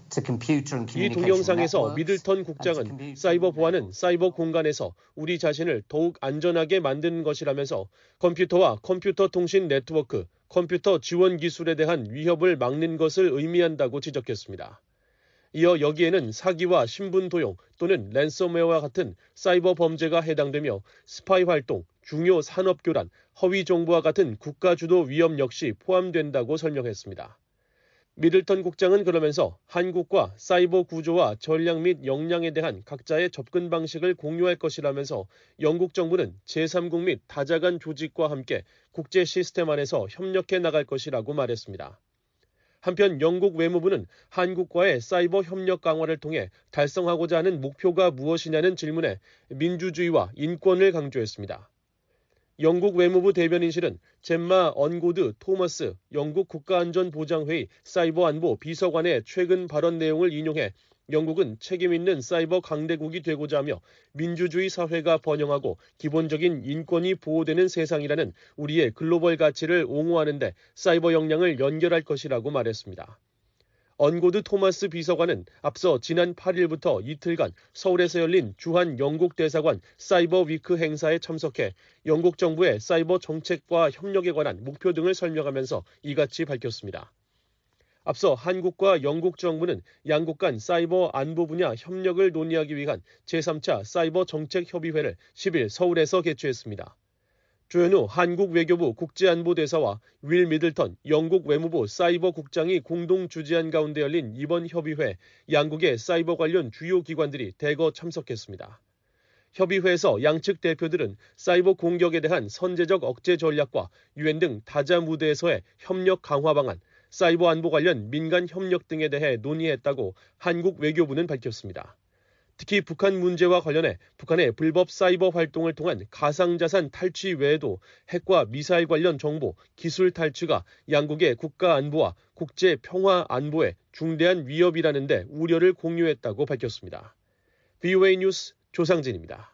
이 동영상에서 미들턴 국장은 사이버 보안은 사이버 공간에서 우리 자신을 더욱 안전하게 만드는 것이라면서 컴퓨터와 컴퓨터 통신 네트워크, 컴퓨터 지원 기술에 대한 위협을 막는 것을 의미한다고 지적했습니다. 이어 여기에는 사기와 신분 도용 또는 랜섬웨어와 같은 사이버 범죄가 해당되며 스파이 활동, 중요 산업 교란, 허위 정보와 같은 국가 주도 위협 역시 포함된다고 설명했습니다. 미들턴 국장은 그러면서 한국과 사이버 구조와 전략 및 역량에 대한 각자의 접근 방식을 공유할 것이라면서 영국 정부는 제삼국 및 다자간 조직과 함께 국제 시스템 안에서 협력해 나갈 것이라고 말했습니다. 한편 영국 외무부는 한국과의 사이버 협력 강화를 통해 달성하고자 하는 목표가 무엇이냐는 질문에 민주주의와 인권을 강조했습니다. 영국 외무부 대변인실은 젬마 언고드 토머스 영국 국가안전보장회의 사이버안보 비서관의 최근 발언 내용을 인용해 영국은 책임 있는 사이버 강대국이 되고자 하며 민주주의 사회가 번영하고 기본적인 인권이 보호되는 세상이라는 우리의 글로벌 가치를 옹호하는 데 사이버 역량을 연결할 것이라고 말했습니다. 언고드 토마스 비서관은 앞서 지난 팔 일부터 이틀간 서울에서 열린 주한 영국 대사관 사이버 위크 행사에 참석해 영국 정부의 사이버 정책과 협력에 관한 목표 등을 설명하면서 이같이 밝혔습니다. 앞서 한국과 영국 정부는 양국 간 사이버 안보 분야 협력을 논의하기 위한 제삼 차 사이버 정책협의회를 십 일 서울에서 개최했습니다. 조현우 한국 외교부 국제안보대사와 윌 미들턴 영국 외무부 사이버 국장이 공동 주재한 가운데 열린 이번 협의회 양국의 사이버 관련 주요 기관들이 대거 참석했습니다. 협의회에서 양측 대표들은 사이버 공격에 대한 선제적 억제 전략과 유엔 등 다자 무대에서의 협력 강화 방안, 사이버 안보 관련 민간 협력 등에 대해 논의했다고 한국 외교부는 밝혔습니다. 특히 북한 문제와 관련해 북한의 불법 사이버 활동을 통한 가상자산 탈취 외에도 핵과 미사일 관련 정보, 기술 탈취가 양국의 국가 안보와 국제 평화 안보에 중대한 위협이라는 데 우려를 공유했다고 밝혔습니다. 브이오에이 뉴스 조상진입니다.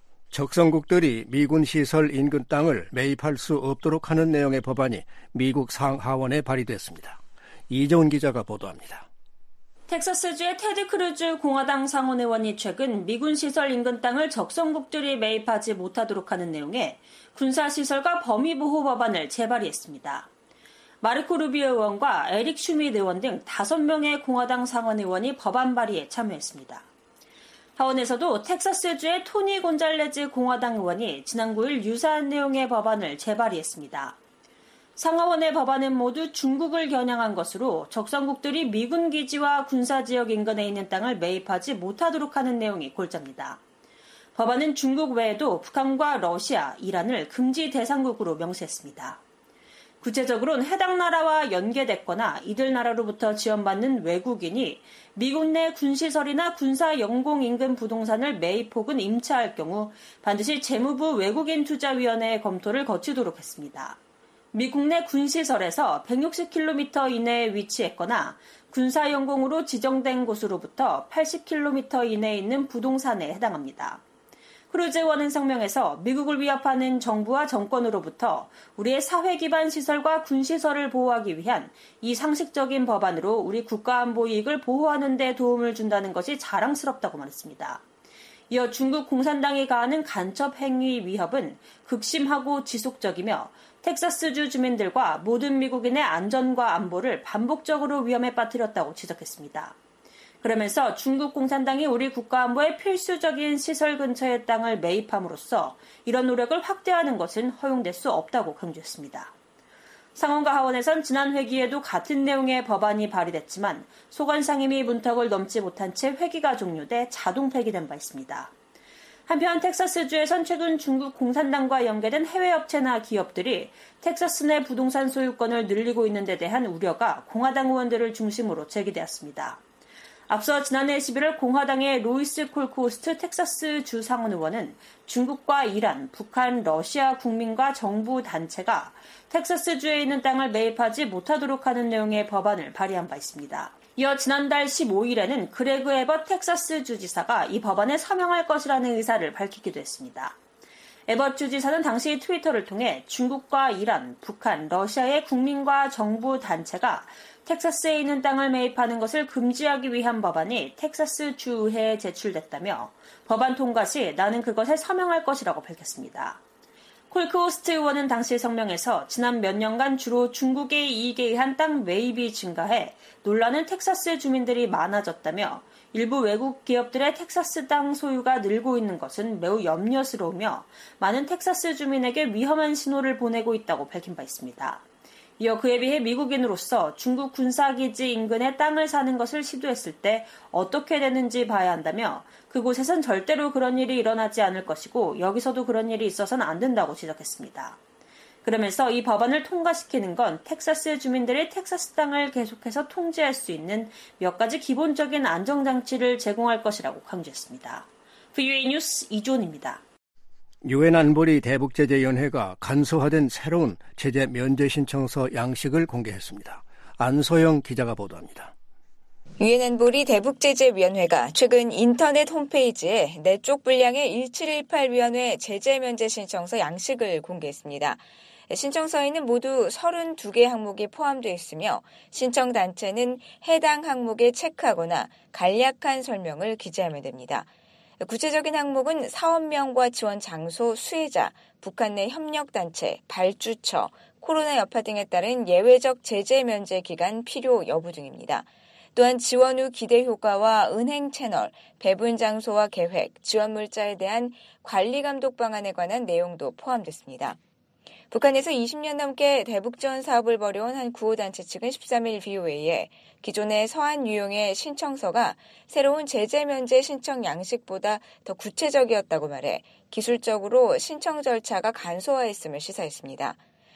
적성국들이 미군 시설 인근 땅을 매입할 수 없도록 하는 내용의 법안이 미국 상하원에 발의됐습니다. 이정훈 기자가 보도합니다. 텍사스주의 테드 크루즈 공화당 상원의원이 최근 미군 시설 인근 땅을 적성국들이 매입하지 못하도록 하는 내용의 군사시설과 범위보호 법안을 재발의했습니다. 마르코 루비오 의원과 에릭 슈밋 의원 등 다섯 명의 공화당 상원의원이 법안 발의에 참여했습니다. 하원에서도 텍사스주의 토니 곤잘레즈 공화당 의원이 지난 구 일 유사한 내용의 법안을 재발의했습니다. 상하원의 법안은 모두 중국을 겨냥한 것으로 적성국들이 미군 기지와 군사지역 인근에 있는 땅을 매입하지 못하도록 하는 내용이 골자입니다. 법안은 중국 외에도 북한과 러시아, 이란을 금지 대상국으로 명시했습니다. 구체적으로는 해당 나라와 연계됐거나 이들 나라로부터 지원받는 외국인이 미국 내 군시설이나 군사연공 인근 부동산을 매입 혹은 임차할 경우 반드시 재무부 외국인투자위원회의 검토를 거치도록 했습니다. 미국 내 군시설에서 백육십 킬로미터 이내에 위치했거나 군사연공으로 지정된 곳으로부터 팔십 킬로미터 이내에 있는 부동산에 해당합니다. 크루즈 의원은 성명에서 미국을 위협하는 정부와 정권으로부터 우리의 사회 기반 시설과 군시설을 보호하기 위한 이 상식적인 법안으로 우리 국가안보 이익을 보호하는 데 도움을 준다는 것이 자랑스럽다고 말했습니다. 이어 중국 공산당이 가하는 간첩 행위 위협은 극심하고 지속적이며 텍사스주 주민들과 모든 미국인의 안전과 안보를 반복적으로 위험에 빠뜨렸다고 지적했습니다. 그러면서 중국 공산당이 우리 국가안보의 필수적인 시설 근처의 땅을 매입함으로써 이런 노력을 확대하는 것은 허용될 수 없다고 강조했습니다. 상원과 하원에선 지난 회기에도 같은 내용의 법안이 발의됐지만 소관 상임위 문턱을 넘지 못한 채 회기가 종료돼 자동 폐기된 바 있습니다. 한편 텍사스주에선 최근 중국 공산당과 연계된 해외 업체나 기업들이 텍사스 내 부동산 소유권을 늘리고 있는 데 대한 우려가 공화당 의원들을 중심으로 제기되었습니다. 앞서 지난해 십일월 공화당의 로이스 콜코스트 텍사스주 상원 의원은 중국과 이란, 북한, 러시아 국민과 정부 단체가 텍사스주에 있는 땅을 매입하지 못하도록 하는 내용의 법안을 발의한 바 있습니다. 이어 지난달 십오일에는 그레그 에벗 텍사스 주지사가 이 법안에 서명할 것이라는 의사를 밝히기도 했습니다. 에벗 주지사는 당시 트위터를 통해 중국과 이란, 북한, 러시아의 국민과 정부 단체가 텍사스에 있는 땅을 매입하는 것을 금지하기 위한 법안이 텍사스 주의회에 제출됐다며 법안 통과 시 나는 그것에 서명할 것이라고 밝혔습니다. 콜크호스트 의원은 당시 성명에서 지난 몇 년간 주로 중국의 이익에 의한 땅 매입이 증가해 논란은 텍사스 주민들이 많아졌다며 일부 외국 기업들의 텍사스 땅 소유가 늘고 있는 것은 매우 염려스러우며 많은 텍사스 주민에게 위험한 신호를 보내고 있다고 밝힌 바 있습니다. 이어 그에 비해 미국인으로서 중국 군사기지 인근에 땅을 사는 것을 시도했을 때 어떻게 되는지 봐야 한다며 그곳에선 절대로 그런 일이 일어나지 않을 것이고 여기서도 그런 일이 있어서는 안 된다고 지적했습니다. 그러면서 이 법안을 통과시키는 건 텍사스 주민들이 텍사스 땅을 계속해서 통제할 수 있는 몇 가지 기본적인 안정장치를 제공할 것이라고 강조했습니다. 브이오에이 뉴스 이존입니다. 유엔 안보리 대북제재위원회가 간소화된 새로운 제재 면제 신청서 양식을 공개했습니다. 안소영 기자가 보도합니다. 유엔 안보리 대북제재위원회가 최근 인터넷 홈페이지에 내적 분량의 일칠일팔 위원회 제재 면제 신청서 양식을 공개했습니다. 신청서에는 모두 서른두 개 항목이 포함되어 있으며 신청 단체는 해당 항목에 체크하거나 간략한 설명을 기재하면 됩니다. 구체적인 항목은 사업명과 지원 장소, 수혜자, 북한 내 협력단체, 발주처, 코로나 여파 등에 따른 예외적 제재 면제 기간 필요 여부 등입니다. 또한 지원 후 기대 효과와 은행 채널, 배분 장소와 계획, 지원 물자에 대한 관리 감독 방안에 관한 내용도 포함됐습니다. 북한에서 이십 년 넘게 대북지원 사업을 벌여온 한 구호단체 측은 십삼일 브이오에이에 기존의 서한 유형의 신청서가 새로운 제재 면제 신청 양식보다 더 구체적이었다고 말해 기술적으로 신청 절차가 간소화했음을 시사했습니다.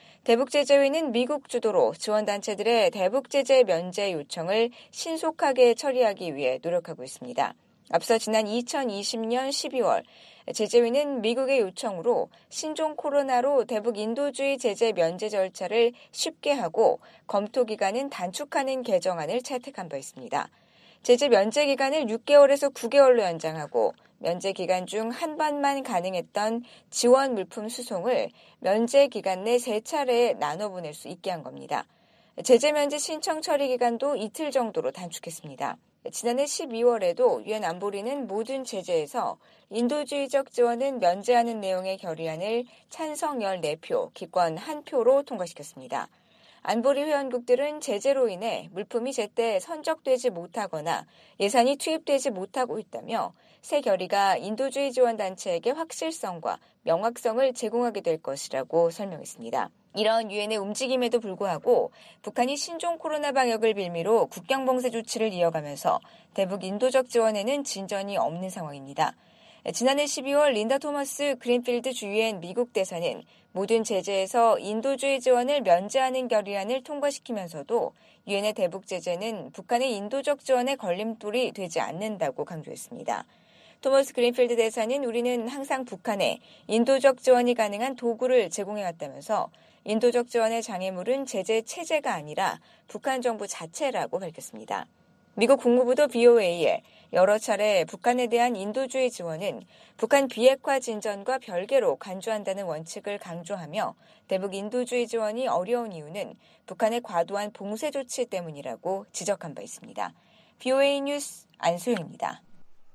대북제재위는 미국 주도로 지원단체들의 대북제재 면제 요청을 신속하게 처리하기 위해 노력하고 있습니다. 앞서 지난 이천이십년 십이월 제재위는 미국의 요청으로 신종 코로나로 대북 인도주의 제재 면제 절차를 쉽게 하고 검토 기간은 단축하는 개정안을 채택한 바 있습니다. 제재 면제 기간을 육 개월에서 구 개월로 연장하고 면제 기간 중 한 번만 가능했던 지원 물품 수송을 면제 기간 내 세 차례에 나눠 보낼 수 있게 한 겁니다. 제재 면제 신청 처리 기간도 이틀 정도로 단축했습니다. 지난해 십이월에도 유엔 안보리는 모든 제재에서 인도주의적 지원은 면제하는 내용의 결의안을 찬성 열네 표, 기권 한 표로 통과시켰습니다. 안보리 회원국들은 제재로 인해 물품이 제때 선적되지 못하거나 예산이 투입되지 못하고 있다며 새 결의가 인도주의 지원단체에게 확실성과 명확성을 제공하게 될 것이라고 설명했습니다. 이런 유엔의 움직임에도 불구하고 북한이 신종 코로나 방역을 빌미로 국경 봉쇄 조치를 이어가면서 대북 인도적 지원에는 진전이 없는 상황입니다. 지난해 십이월 린다 토머스 그린필드 주유엔 미국 대사는 모든 제재에서 인도주의 지원을 면제하는 결의안을 통과시키면서도 유엔의 대북 제재는 북한의 인도적 지원에 걸림돌이 되지 않는다고 강조했습니다. 토머스 그린필드 대사는 우리는 항상 북한에 인도적 지원이 가능한 도구를 제공해왔다면서 인도적 지원의 장애물은 제재 체제가 아니라 북한 정부 자체라고 밝혔습니다. 미국 국무부도 브이오에이에 여러 차례 북한에 대한 인도주의 지원은 북한 비핵화 진전과 별개로 간주한다는 원칙을 강조하며 대북 인도주의 지원이 어려운 이유는 북한의 과도한 봉쇄 조치 때문이라고 지적한 바 있습니다. 브이오에이 뉴스 안소영입니다.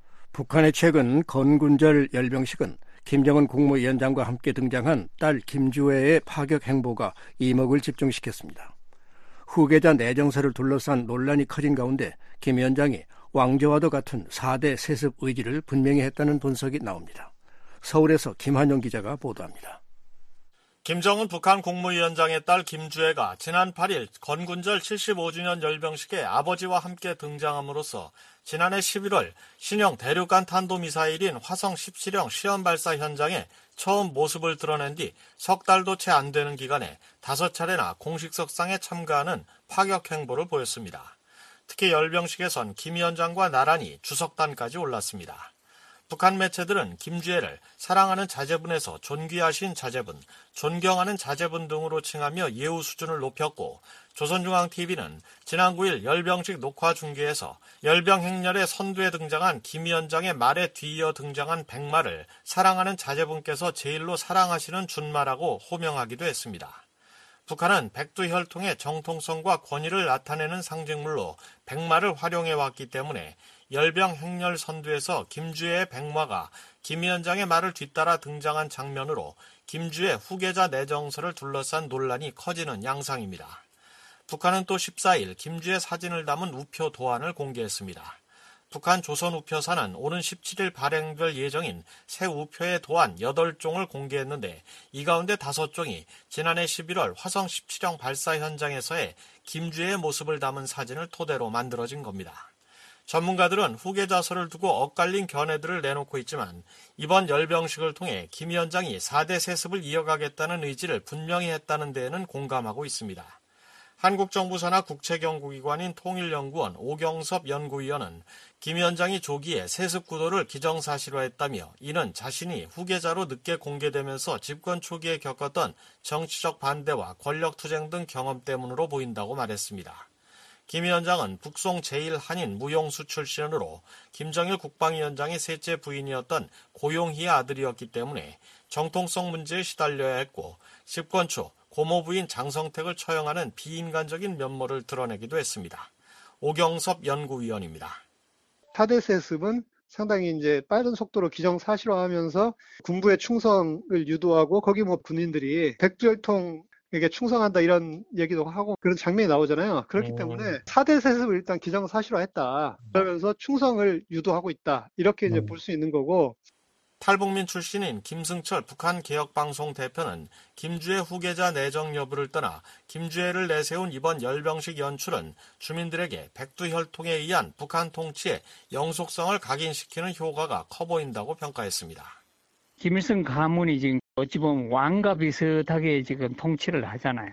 북한의 최근 건군절 열병식은 김정은 국무위원장과 함께 등장한 딸 김주애의 파격 행보가 이목을 집중시켰습니다. 후계자 내정사를 둘러싼 논란이 커진 가운데 김 위원장이 왕조와도 같은 사 대 세습 의지를 분명히 했다는 분석이 나옵니다. 서울에서 김한용 기자가 보도합니다. 김정은 북한 국무위원장의 딸 김주애가 지난 팔 일 건군절 칠십오 주년 열병식에 아버지와 함께 등장함으로써 지난해 십일월 신형 대륙간 탄도미사일인 화성 십칠형 시험 발사 현장에 처음 모습을 드러낸 뒤 석 달도 채 안 되는 기간에 다섯 차례나 공식석상에 참가하는 파격 행보를 보였습니다. 특히 열병식에선 김 위원장과 나란히 주석단까지 올랐습니다. 북한 매체들은 김주애를 사랑하는 자제분에서 존귀하신 자제분, 존경하는 자제분 등으로 칭하며 예우 수준을 높였고 조선중앙티비는 지난 구 일 열병식 녹화 중계에서 열병 행렬의 선두에 등장한 김 위원장의 말에 뒤이어 등장한 백마를 사랑하는 자제분께서 제일로 사랑하시는 준마라고 호명하기도 했습니다. 북한은 백두혈통의 정통성과 권위를 나타내는 상징물로 백마를 활용해왔기 때문에 열병 행렬 선두에서 김주애의 백마가 김 위원장의 말을 뒤따라 등장한 장면으로 김주애 후계자 내정설을 둘러싼 논란이 커지는 양상입니다. 북한은 또 십사 일 김주애 사진을 담은 우표 도안을 공개했습니다. 북한 조선우표사는 오는 십칠 일 발행될 예정인 새 우표의 도안 여덟 종을 공개했는데 이 가운데 다섯 종이 지난해 십일월 화성 십칠형 발사 현장에서의 김주애의 모습을 담은 사진을 토대로 만들어진 겁니다. 전문가들은 후계자설을 두고 엇갈린 견해들을 내놓고 있지만 이번 열병식을 통해 김 위원장이 사 대 세습을 이어가겠다는 의지를 분명히 했다는 데에는 공감하고 있습니다. 한국정부 산하 국책연구기관인 통일연구원 오경섭 연구위원은 김 위원장이 조기에 세습 구도를 기정사실화했다며 이는 자신이 후계자로 늦게 공개되면서 집권 초기에 겪었던 정치적 반대와 권력투쟁 등 경험 때문으로 보인다고 말했습니다. 김 위원장은 북송 제일 한인 무용수 출신으로 김정일 국방위원장의 셋째 부인이었던 고용희의 아들이었기 때문에 정통성 문제에 시달려야 했고 집권 초 고모 부인 장성택을 처형하는 비인간적인 면모를 드러내기도 했습니다. 오경섭 연구위원입니다. 사 대 세습은 상당히 이제 빠른 속도로 기정사실화하면서 군부의 충성을 유도하고 거기 뭐 군인들이 백두혈통 에게 충성한다 이런 얘기도 하고 그런 장면이 나오잖아요. 그렇기 오. 때문에 사 대 세습을 일단 기정사실화했다. 그러면서 충성을 유도하고 있다. 이렇게 이제 음. 볼 수 있는 거고. 탈북민 출신인 김승철 북한개혁방송 대표는 김주애 후계자 내정 여부를 떠나 김주애를 내세운 이번 열병식 연출은 주민들에게 백두혈통에 의한 북한 통치의 영속성을 각인시키는 효과가 커 보인다고 평가했습니다. 김일성 가문이 지금 어찌 보면 왕과 비슷하게 지금 통치를 하잖아요.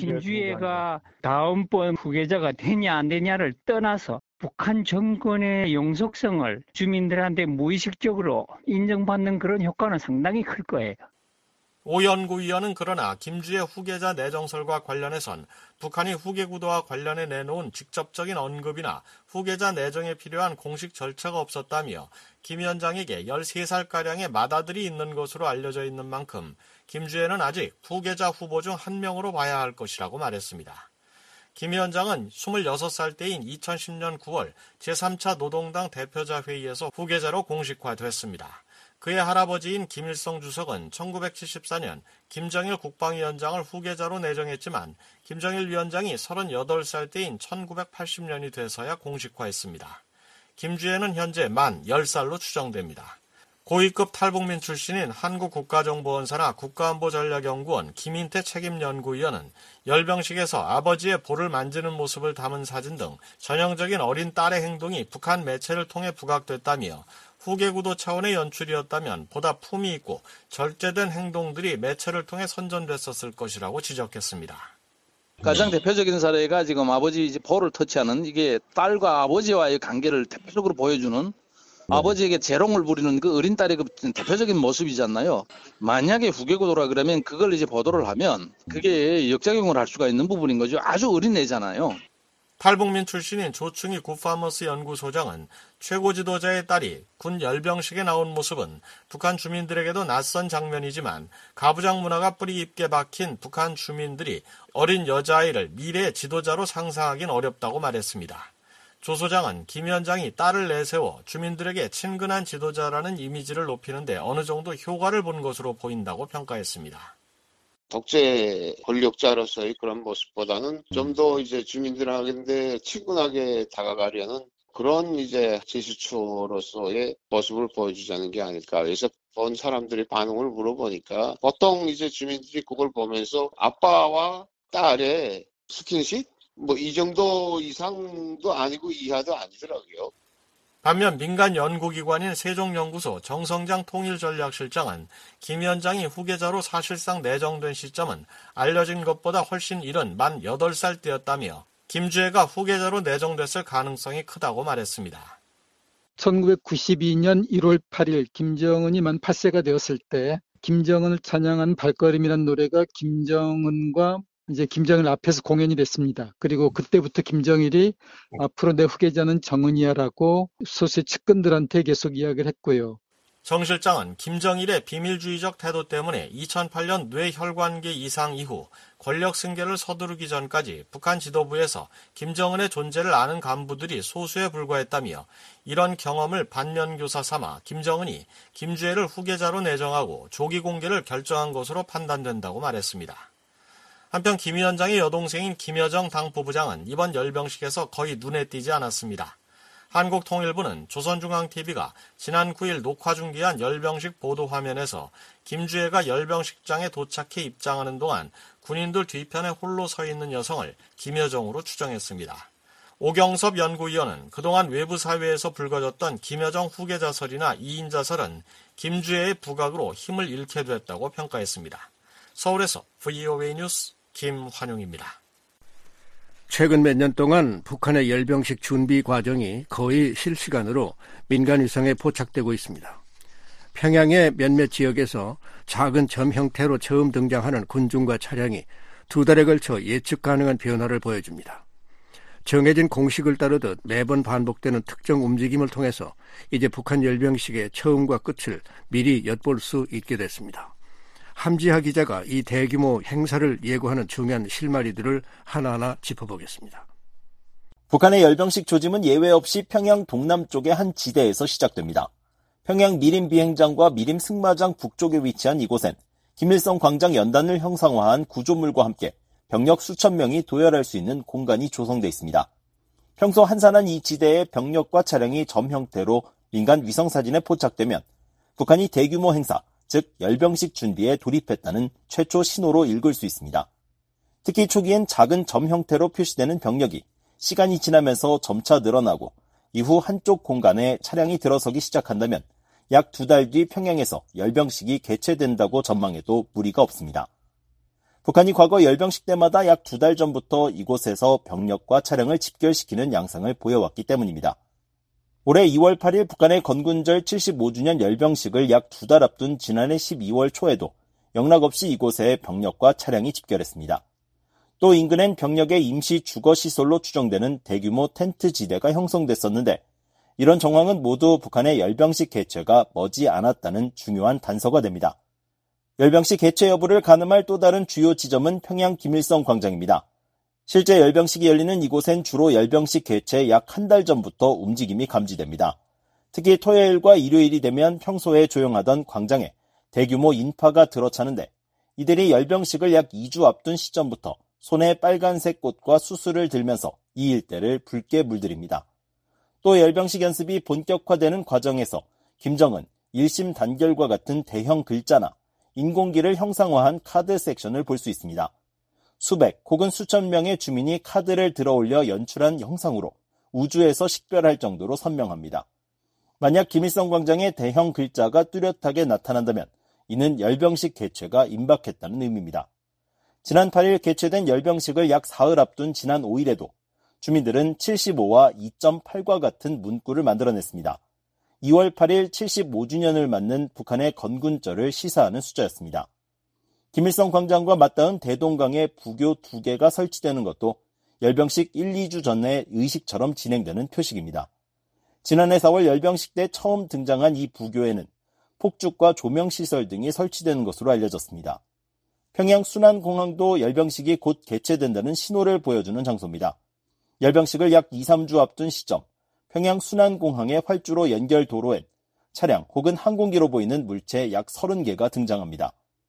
김주애가 다음번 후계자가 되냐 안 되냐를 떠나서 북한 정권의 영속성을 주민들한테 무의식적으로 인정받는 그런 효과는 상당히 클 거예요. 오 연구위원은 그러나 김주애 후계자 내정설과 관련해선 북한이 후계구도와 관련해 내놓은 직접적인 언급이나 후계자 내정에 필요한 공식 절차가 없었다며 김 위원장에게 열세 살가량의 맏아들이 있는 것으로 알려져 있는 만큼 김주애는 아직 후계자 후보 중 한 명으로 봐야 할 것이라고 말했습니다. 김 위원장은 스물여섯 살 때인 이천십 년 구월 제삼 차 노동당 대표자 회의에서 후계자로 공식화됐습니다. 그의 할아버지인 김일성 주석은 천구백칠십사 년 김정일 국방위원장을 후계자로 내정했지만 김정일 위원장이 서른여덟 살 때인 천구백팔십 년이 돼서야 공식화했습니다. 김주애는 현재 만 열 살로 추정됩니다. 고위급 탈북민 출신인 한국국가정보원 산하 국가안보전략연구원 김인태 책임연구위원은 열병식에서 아버지의 볼을 만지는 모습을 담은 사진 등 전형적인 어린 딸의 행동이 북한 매체를 통해 부각됐다며 후계구도 차원의 연출이었다면 보다 품이 있고 절제된 행동들이 매체를 통해 선전됐었을 것이라고 지적했습니다. 가장 대표적인 사례가 지금 아버지 이제 볼을 터치하는 이게 딸과 아버지와의 관계를 대표적으로 보여주는 네. 아버지에게 재롱을 부리는 그 어린 딸의 그 대표적인 모습이잖아요. 만약에 후계구도라 그러면 그걸 이제 보도를 하면 그게 역작용을 할 수가 있는 부분인 거죠. 아주 어린 애잖아요. 탈북민 출신인 조충희 굿파머스 연구소장은 최고 지도자의 딸이 군 열병식에 나온 모습은 북한 주민들에게도 낯선 장면이지만 가부장 문화가 뿌리 깊게 박힌 북한 주민들이 어린 여자아이를 미래의 지도자로 상상하긴 어렵다고 말했습니다. 조 소장은 김 위원장이 딸을 내세워 주민들에게 친근한 지도자라는 이미지를 높이는데 어느 정도 효과를 본 것으로 보인다고 평가했습니다. 독재 권력자로서의 그런 모습보다는 좀 더 이제 주민들한테 친근하게 다가가려는 그런 이제 제스처로서의 모습을 보여주자는 게 아닐까. 그래서 본 사람들이 반응을 물어보니까 보통 이제 주민들이 그걸 보면서 아빠와 딸의 스킨십? 뭐 이 정도 이상도 아니고 이하도 아니더라고요. 반면 민간 연구기관인 세종연구소 정성장 통일전략실장은 김 위원장이 후계자로 사실상 내정된 시점은 알려진 것보다 훨씬 이른 만 여덟 살 때였다며 김주애가 후계자로 내정됐을 가능성이 크다고 말했습니다. 천구백구십이 년 일월 팔일 김정은이 만 여덟 세가 되었을 때 김정은을 찬양한 발걸음이라는 노래가 김정은과 이제 김정일 앞에서 공연이 됐습니다. 그리고 그때부터 김정일이 앞으로 내 후계자는 정은이야라고 소수의 측근들한테 계속 이야기를 했고요. 정 실장은 김정일의 비밀주의적 태도 때문에 이천팔 년 뇌혈관계 이상 이후 권력 승계를 서두르기 전까지 북한 지도부에서 김정은의 존재를 아는 간부들이 소수에 불과했다며 이런 경험을 반면교사 삼아 김정은이 김주애를 후계자로 내정하고 조기 공개를 결정한 것으로 판단된다고 말했습니다. 한편 김 위원장의 여동생인 김여정 당부부장은 이번 열병식에서 거의 눈에 띄지 않았습니다. 한국통일부는 조선중앙티비가 지난 구일 녹화 중계한 열병식 보도 화면에서 김주애가 열병식장에 도착해 입장하는 동안 군인들 뒤편에 홀로 서 있는 여성을 김여정으로 추정했습니다. 오경섭 연구위원은 그동안 외부 사회에서 불거졌던 김여정 후계자설이나 이인자설은 김주애의 부각으로 힘을 잃게 됐다고 평가했습니다. 서울에서 브이오에이 뉴스 김환용입니다. 최근 몇 년 동안 북한의 열병식 준비 과정이 거의 실시간으로 민간 위성에 포착되고 있습니다. 평양의 몇몇 지역에서 작은 점 형태로 처음 등장하는 군중과 차량이 두 달에 걸쳐 예측 가능한 변화를 보여줍니다. 정해진 공식을 따르듯 매번 반복되는 특정 움직임을 통해서 이제 북한 열병식의 처음과 끝을 미리 엿볼 수 있게 됐습니다. 함지하 기자가 이 대규모 행사를 예고하는 중요한 실마리들을 하나하나 짚어보겠습니다. 북한의 열병식 조짐은 예외 없이 평양 동남쪽의 한 지대에서 시작됩니다. 평양 미림 비행장과 미림 승마장 북쪽에 위치한 이곳엔 김일성 광장 연단을 형상화한 구조물과 함께 병력 수천 명이 도열할 수 있는 공간이 조성돼 있습니다. 평소 한산한 이 지대의 병력과 차량이 점 형태로 민간 위성사진에 포착되면 북한이 대규모 행사, 즉 열병식 준비에 돌입했다는 최초 신호로 읽을 수 있습니다. 특히 초기엔 작은 점 형태로 표시되는 병력이 시간이 지나면서 점차 늘어나고 이후 한쪽 공간에 차량이 들어서기 시작한다면 약 두 달 뒤 평양에서 열병식이 개최된다고 전망해도 무리가 없습니다. 북한이 과거 열병식 때마다 약 두 달 전부터 이곳에서 병력과 차량을 집결시키는 양상을 보여왔기 때문입니다. 올해 이월 팔일 북한의 건군절 칠십오 주년 열병식을 약 두 달 앞둔 지난해 십이월 초에도 영락없이 이곳에 병력과 차량이 집결했습니다. 또 인근엔 병력의 임시 주거시설로 추정되는 대규모 텐트 지대가 형성됐었는데 이런 정황은 모두 북한의 열병식 개최가 머지 않았다는 중요한 단서가 됩니다. 열병식 개최 여부를 가늠할 또 다른 주요 지점은 평양 김일성 광장입니다. 실제 열병식이 열리는 이곳엔 주로 열병식 개최 약 한 달 전부터 움직임이 감지됩니다. 특히 토요일과 일요일이 되면 평소에 조용하던 광장에 대규모 인파가 들어차는데 이들이 열병식을 약 이 주 앞둔 시점부터 손에 빨간색 꽃과 수수를 들면서 이 일대를 붉게 물들입니다. 또 열병식 연습이 본격화되는 과정에서 김정은, 일심 단결과 같은 대형 글자나 인공기를 형상화한 카드 섹션을 볼 수 있습니다. 수백 혹은 수천 명의 주민이 카드를 들어올려 연출한 형상으로 우주에서 식별할 정도로 선명합니다. 만약 김일성 광장에 대형 글자가 뚜렷하게 나타난다면 이는 열병식 개최가 임박했다는 의미입니다. 지난 팔일 개최된 열병식을 약 사흘 앞둔 지난 오일에도 주민들은 칠십오와 이 점 팔과 같은 문구를 만들어냈습니다. 이월 팔일 칠십오 주년을 맞는 북한의 건군절을 시사하는 숫자였습니다. 김일성 광장과 맞닿은 대동강에 부교 두 개가 설치되는 것도 열병식 일, 이 주 전의 의식처럼 진행되는 표식입니다. 지난해 사월 열병식 때 처음 등장한 이 부교에는 폭죽과 조명시설 등이 설치되는 것으로 알려졌습니다. 평양 순안공항도 열병식이 곧 개최된다는 신호를 보여주는 장소입니다. 열병식을 약 이, 삼 주 앞둔 시점, 평양 순안공항의 활주로 연결 도로엔 차량 혹은 항공기로 보이는 물체 약 서른 개가 등장합니다.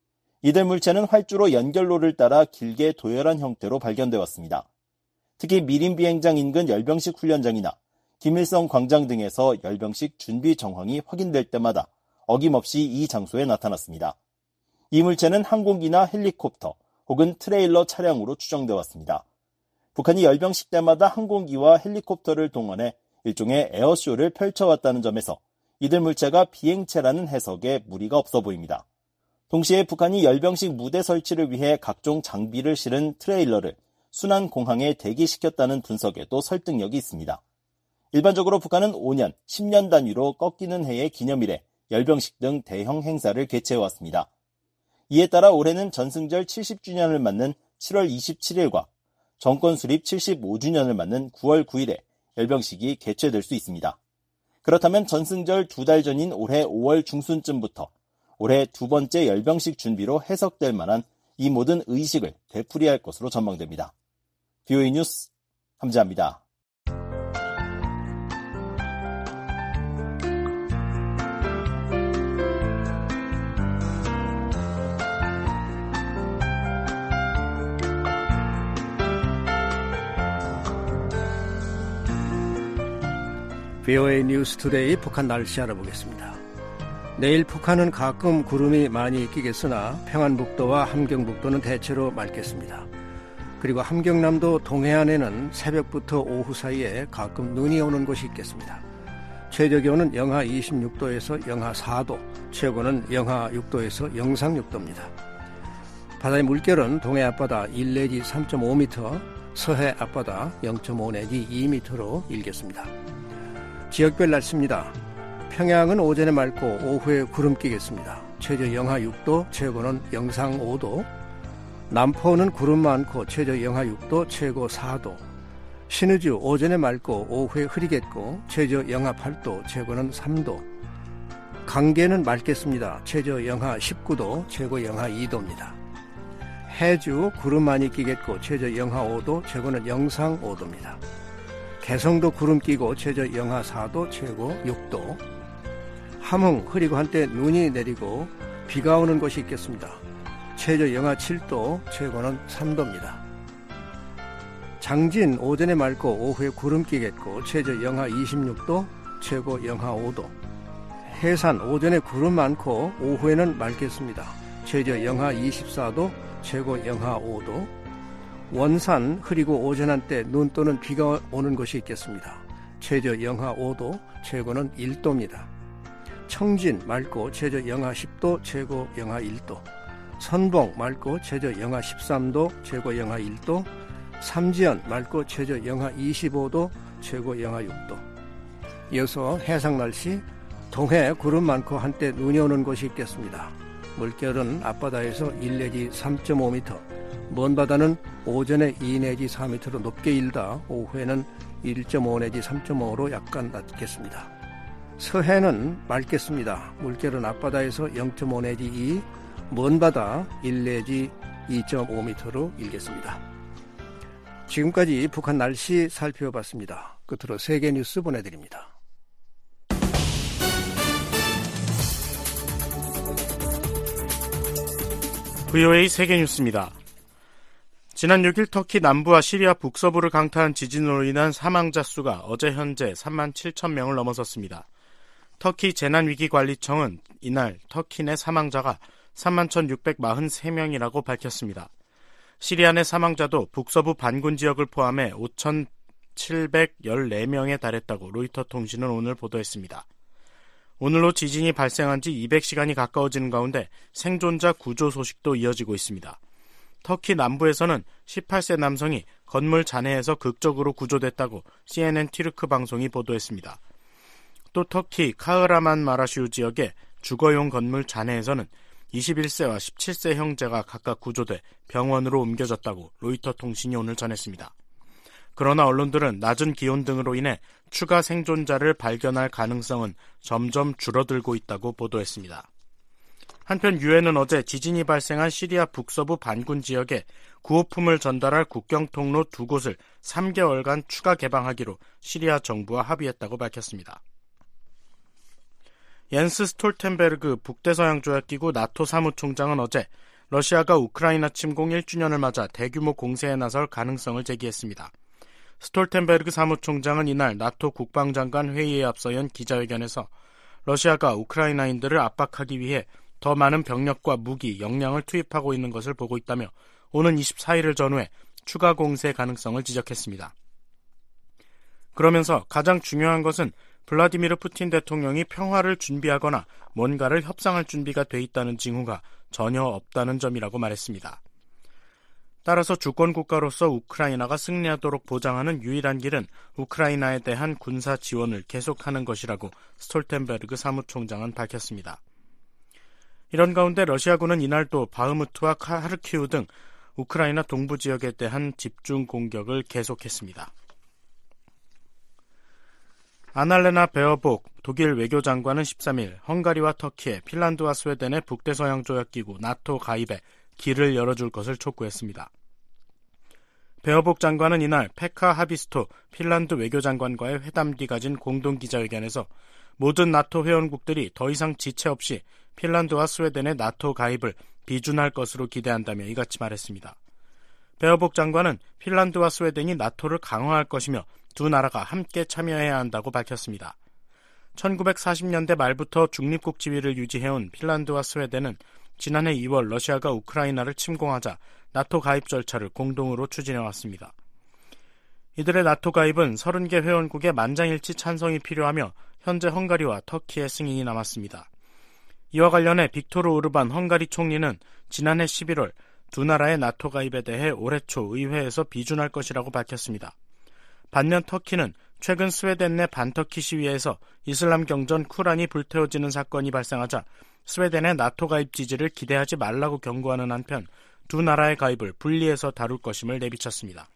이들 물체는 활주로 연결로를 따라 길게 도열한 형태로 발견되어 왔습니다. 특히 미림 비행장 인근 열병식 훈련장이나 김일성 광장 등에서 열병식 준비 정황이 확인될 때마다 어김없이 이 장소에 나타났습니다. 이 물체는 항공기나 헬리콥터 혹은 트레일러 차량으로 추정돼 왔습니다. 북한이 열병식 때마다 항공기와 헬리콥터를 동원해 일종의 에어쇼를 펼쳐왔다는 점에서 이들 물체가 비행체라는 해석에 무리가 없어 보입니다. 동시에 북한이 열병식 무대 설치를 위해 각종 장비를 실은 트레일러를 순안 공항에 대기시켰다는 분석에도 설득력이 있습니다. 일반적으로 북한은 오 년, 십 년 단위로 꺾이는 해의 기념일에 열병식 등 대형 행사를 개최해왔습니다. 이에 따라 올해는 전승절 칠십 주년을 맞는 칠월 이십칠일과 정권 수립 칠십오 주년을 맞는 구월 구일에 열병식이 개최될 수 있습니다. 그렇다면 전승절 두 달 전인 올해 오월 중순쯤부터 올해 두 번째 열병식 준비로 해석될 만한 이 모든 의식을 되풀이할 것으로 전망됩니다. 비오에이 뉴스 함재합니다. 비오에이 뉴스 투데이 북한 날씨 알아보겠습니다. 내일 북한은 가끔 구름이 많이 끼겠으나 평안북도와 함경북도는 대체로 맑겠습니다. 그리고 함경남도 동해안에는 새벽부터 오후 사이에 가끔 눈이 오는 곳이 있겠습니다. 최저기온은 영하 이십육 도에서 영하 사 도, 최고는 영하 육 도에서 영상 육 도입니다. 바다의 물결은 동해 앞바다 일 내지 삼 점 오 미터, 서해 앞바다 영 점 오 내지 이 미터로 일겠습니다. 지역별 날씨입니다. 평양은 오전에 맑고 오후에 구름 끼겠습니다. 최저 영하 육 도, 최고는 영상 오 도. 남포는 구름 많고 최저 영하 육 도, 최고 사 도. 신의주 오전에 맑고 오후에 흐리겠고 최저 영하 팔 도, 최고는 삼 도. 강계는 맑겠습니다. 최저 영하 십구 도, 최고 영하 이 도입니다. 해주 구름 많이 끼겠고 최저 영하 오 도, 최고는 영상 오 도입니다. 개성도 구름 끼고 최저 영하 사 도, 최고 육 도. 함흥 흐리고 한때 눈이 내리고 비가 오는 곳이 있겠습니다. 최저 영하 칠 도, 최고는 삼 도입니다. 장진 오전에 맑고 오후에 구름 끼겠고 최저 영하 이십육 도, 최고 영하 오 도. 해산 오전에 구름 많고 오후에는 맑겠습니다. 최저 영하 이십사 도, 최고 영하 오 도. 원산 흐리고 오전 한때 눈 또는 비가 오는 곳이 있겠습니다. 최저 영하 오 도, 최고는 일 도입니다. 청진 맑고 최저 영하 십 도, 최고 영하 일 도. 선봉 맑고 최저 영하 십삼 도, 최고 영하 일 도. 삼지연 맑고 최저 영하 이십오 도, 최고 영하 육 도. 이어서 해상 날씨. 동해 구름 많고 한때 눈이 오는 곳이 있겠습니다. 물결은 앞바다에서 일 내지 삼 점 오 미터, 먼 바다는 오전에 이 내지 사 미터로 높게 일다 오후에는 일 점 오 내지 삼 점 오로 약간 낮겠습니다. 서해는 맑겠습니다. 물결은 앞바다에서 영 점 오 내지 이, 먼 바다 일 내지 이 점 오 미터로 일겠습니다. 지금까지 북한 날씨 살펴봤습니다. 끝으로 세계 뉴스 보내드립니다. 브이오에이 세계뉴스입니다. 지난 육 일 터키 남부와 시리아 북서부를 강타한 지진으로 인한 사망자 수가 어제 현재 삼만 칠천 명을 넘어섰습니다. 터키 재난위기관리청은 이날 터키 내 사망자가 삼만 천육백사십삼 명이라고 밝혔습니다. 시리아 내 사망자도 북서부 반군 지역을 포함해 오천칠백십사 명에 달했다고 로이터 통신은 오늘 보도했습니다. 오늘로 지진이 발생한 지 이백 시간이 가까워지는 가운데 생존자 구조 소식도 이어지고 있습니다. 터키 남부에서는 십팔 세 남성이 건물 잔해에서 극적으로 구조됐다고 씨엔엔 튀르크 방송이 보도했습니다. 또 터키 카흐라만마라슈 지역의 주거용 건물 잔해에서는 이십일 세와 십칠 세 형제가 각각 구조돼 병원으로 옮겨졌다고 로이터 통신이 오늘 전했습니다. 그러나 언론들은 낮은 기온 등으로 인해 추가 생존자를 발견할 가능성은 점점 줄어들고 있다고 보도했습니다. 한편 유엔은 어제 지진이 발생한 시리아 북서부 반군 지역에 구호품을 전달할 국경 통로 두 곳을 삼 개월간 추가 개방하기로 시리아 정부와 합의했다고 밝혔습니다. 옌스 스톨텐베르그 북대서양조약기구 나토 사무총장은 어제 러시아가 우크라이나 침공 일 주년을 맞아 대규모 공세에 나설 가능성을 제기했습니다. 스톨텐베르그 사무총장은 이날 나토 국방장관 회의에 앞서 연 기자회견에서 러시아가 우크라이나인들을 압박하기 위해 더 많은 병력과 무기, 역량을 투입하고 있는 것을 보고 있다며 오는 이십사일을 전후해 추가 공세 가능성을 지적했습니다. 그러면서 가장 중요한 것은 블라디미르 푸틴 대통령이 평화를 준비하거나 뭔가를 협상할 준비가 돼 있다는 징후가 전혀 없다는 점이라고 말했습니다. 따라서 주권국가로서 우크라이나가 승리하도록 보장하는 유일한 길은 우크라이나에 대한 군사 지원을 계속하는 것이라고 스톨텐베르그 사무총장은 밝혔습니다. 이런 가운데 러시아군은 이날 또 바흐무트와 하르키우 등 우크라이나 동부 지역에 대한 집중 공격을 계속했습니다. 아날레나 베어복 독일 외교장관은 십삼일 헝가리와 터키에 핀란드와 스웨덴의 북대서양조약기구 나토 가입에 길을 열어줄 것을 촉구했습니다. 베어복 장관은 이날 페카 하비스토 핀란드 외교장관과의 회담 뒤 가진 공동기자회견에서 모든 나토 회원국들이 더 이상 지체 없이 핀란드와 스웨덴의 나토 가입을 비준할 것으로 기대한다며 이같이 말했습니다. 베어복 장관은 핀란드와 스웨덴이 나토를 강화할 것이며 두 나라가 함께 참여해야 한다고 밝혔습니다. 천구백사십년대 말부터 중립국 지위를 유지해온 핀란드와 스웨덴은 지난해 이월 러시아가 우크라이나를 침공하자 나토 가입 절차를 공동으로 추진해왔습니다. 이들의 나토 가입은 서른 개 회원국의 만장일치 찬성이 필요하며 현재 헝가리와 터키의 승인이 남았습니다. 이와 관련해 빅토르 오르반 헝가리 총리는 지난해 십일월 두 나라의 나토 가입에 대해 올해 초 의회에서 비준할 것이라고 밝혔습니다. 반면 터키는 최근 스웨덴 내 반터키 시위에서 이슬람 경전 쿠란이 불태워지는 사건이 발생하자 스웨덴의 나토 가입 지지를 기대하지 말라고 경고하는 한편 두 나라의 가입을 분리해서 다룰 것임을 내비쳤습니다.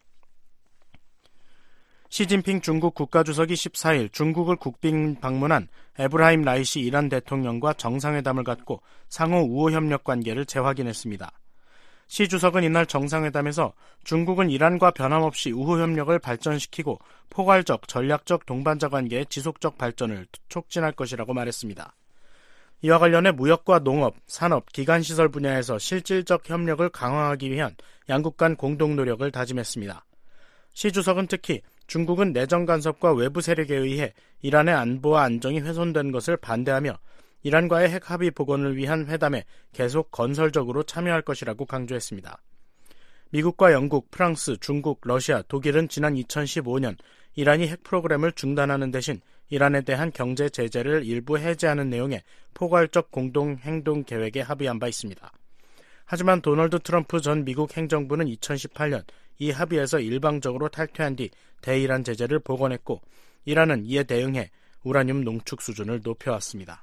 시진핑 중국 국가주석이 십사일 중국을 국빈 방문한 에브라임 라이시 이란 대통령과 정상회담을 갖고 상호 우호협력 관계를 재확인했습니다. 시 주석은 이날 정상회담에서 중국은 이란과 변함없이 우호협력을 발전시키고 포괄적, 전략적 동반자 관계의 지속적 발전을 촉진할 것이라고 말했습니다. 이와 관련해 무역과 농업, 산업, 기관시설 분야에서 실질적 협력을 강화하기 위한 양국 간 공동 노력을 다짐했습니다. 시 주석은 특히 중국은 내정 간섭과 외부 세력에 의해 이란의 안보와 안정이 훼손된 것을 반대하며 이란과의 핵 합의 복원을 위한 회담에 계속 건설적으로 참여할 것이라고 강조했습니다. 미국과 영국, 프랑스, 중국, 러시아, 독일은 지난 이천십오년 이란이 핵 프로그램을 중단하는 대신 이란에 대한 경제 제재를 일부 해제하는 내용의 포괄적 공동 행동 계획에 합의한 바 있습니다. 하지만 도널드 트럼프 전 미국 행정부는 이천십팔년 이 합의에서 일방적으로 탈퇴한 뒤 대이란 제재를 복원했고 이란은 이에 대응해 우라늄 농축 수준을 높여왔습니다.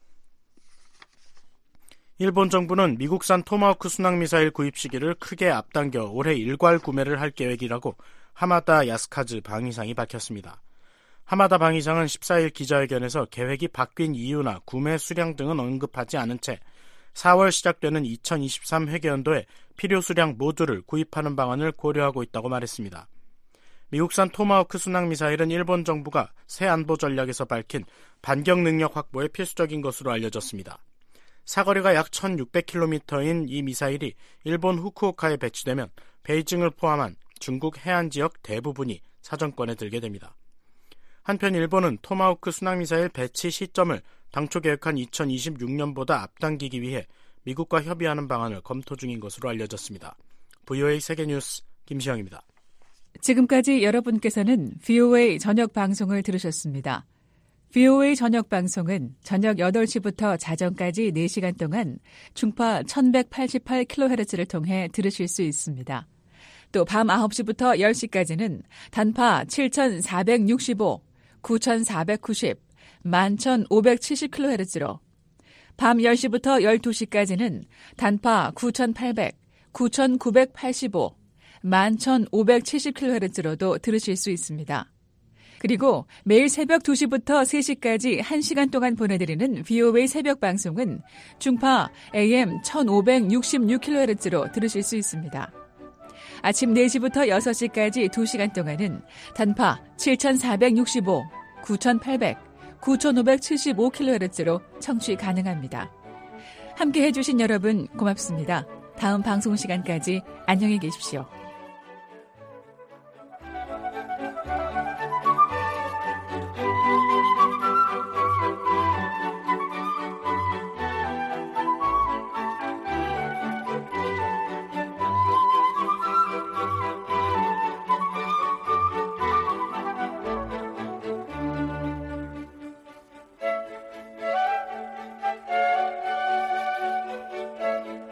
일본 정부는 미국산 토마호크 순항미사일 구입 시기를 크게 앞당겨 올해 일괄 구매를 할 계획이라고 하마다 야스카즈 방위상이 밝혔습니다. 하마다 방위상은 십사일 기자회견에서 계획이 바뀐 이유나 구매 수량 등은 언급하지 않은 채 사월 시작되는 이천이십삼 회계연도에 필요 수량 모두를 구입하는 방안을 고려하고 있다고 말했습니다. 미국산 토마호크 순항미사일은 일본 정부가 새 안보 전략에서 밝힌 반격 능력 확보에 필수적인 것으로 알려졌습니다. 사거리가 약 천육백 킬로미터인 이 미사일이 일본 후쿠오카에 배치되면 베이징을 포함한 중국 해안 지역 대부분이 사정권에 들게 됩니다. 한편 일본은 토마호크 순항미사일 배치 시점을 당초 계획한 이천이십육년보다 앞당기기 위해 미국과 협의하는 방안을 검토 중인 것으로 알려졌습니다. 브이오에이 세계뉴스 김시영입니다. 지금까지 여러분께서는 브이오에이 저녁 방송을 들으셨습니다. 브이오에이 저녁 방송은 저녁 여덟 시부터 자정까지 네 시간 동안 중파 천백팔십팔 킬로헤르츠를 통해 들으실 수 있습니다. 또 밤 아홉 시부터 열 시까지는 단파 칠천사백육십오, 구천사백구십, 만 천오백칠십 킬로헤르츠로 밤 열 시부터 열두 시까지는 단파 구천팔백, 구천구백팔십오, 만 천오백칠십 킬로헤르츠로도 들으실 수 있습니다. 그리고 매일 새벽 두 시부터 세 시까지 한 시간 동안 보내드리는 브이오에이 새벽 방송은 중파 에이엠 천오백육십육 킬로헤르츠로 들으실 수 있습니다. 아침 네 시부터 여섯 시까지 두 시간 동안은 단파 칠천사백육십오, 구천팔백, 구천오백칠십오 킬로헤르츠로 청취 가능합니다. 함께해 주신 여러분 고맙습니다. 다음 방송 시간까지 안녕히 계십시오.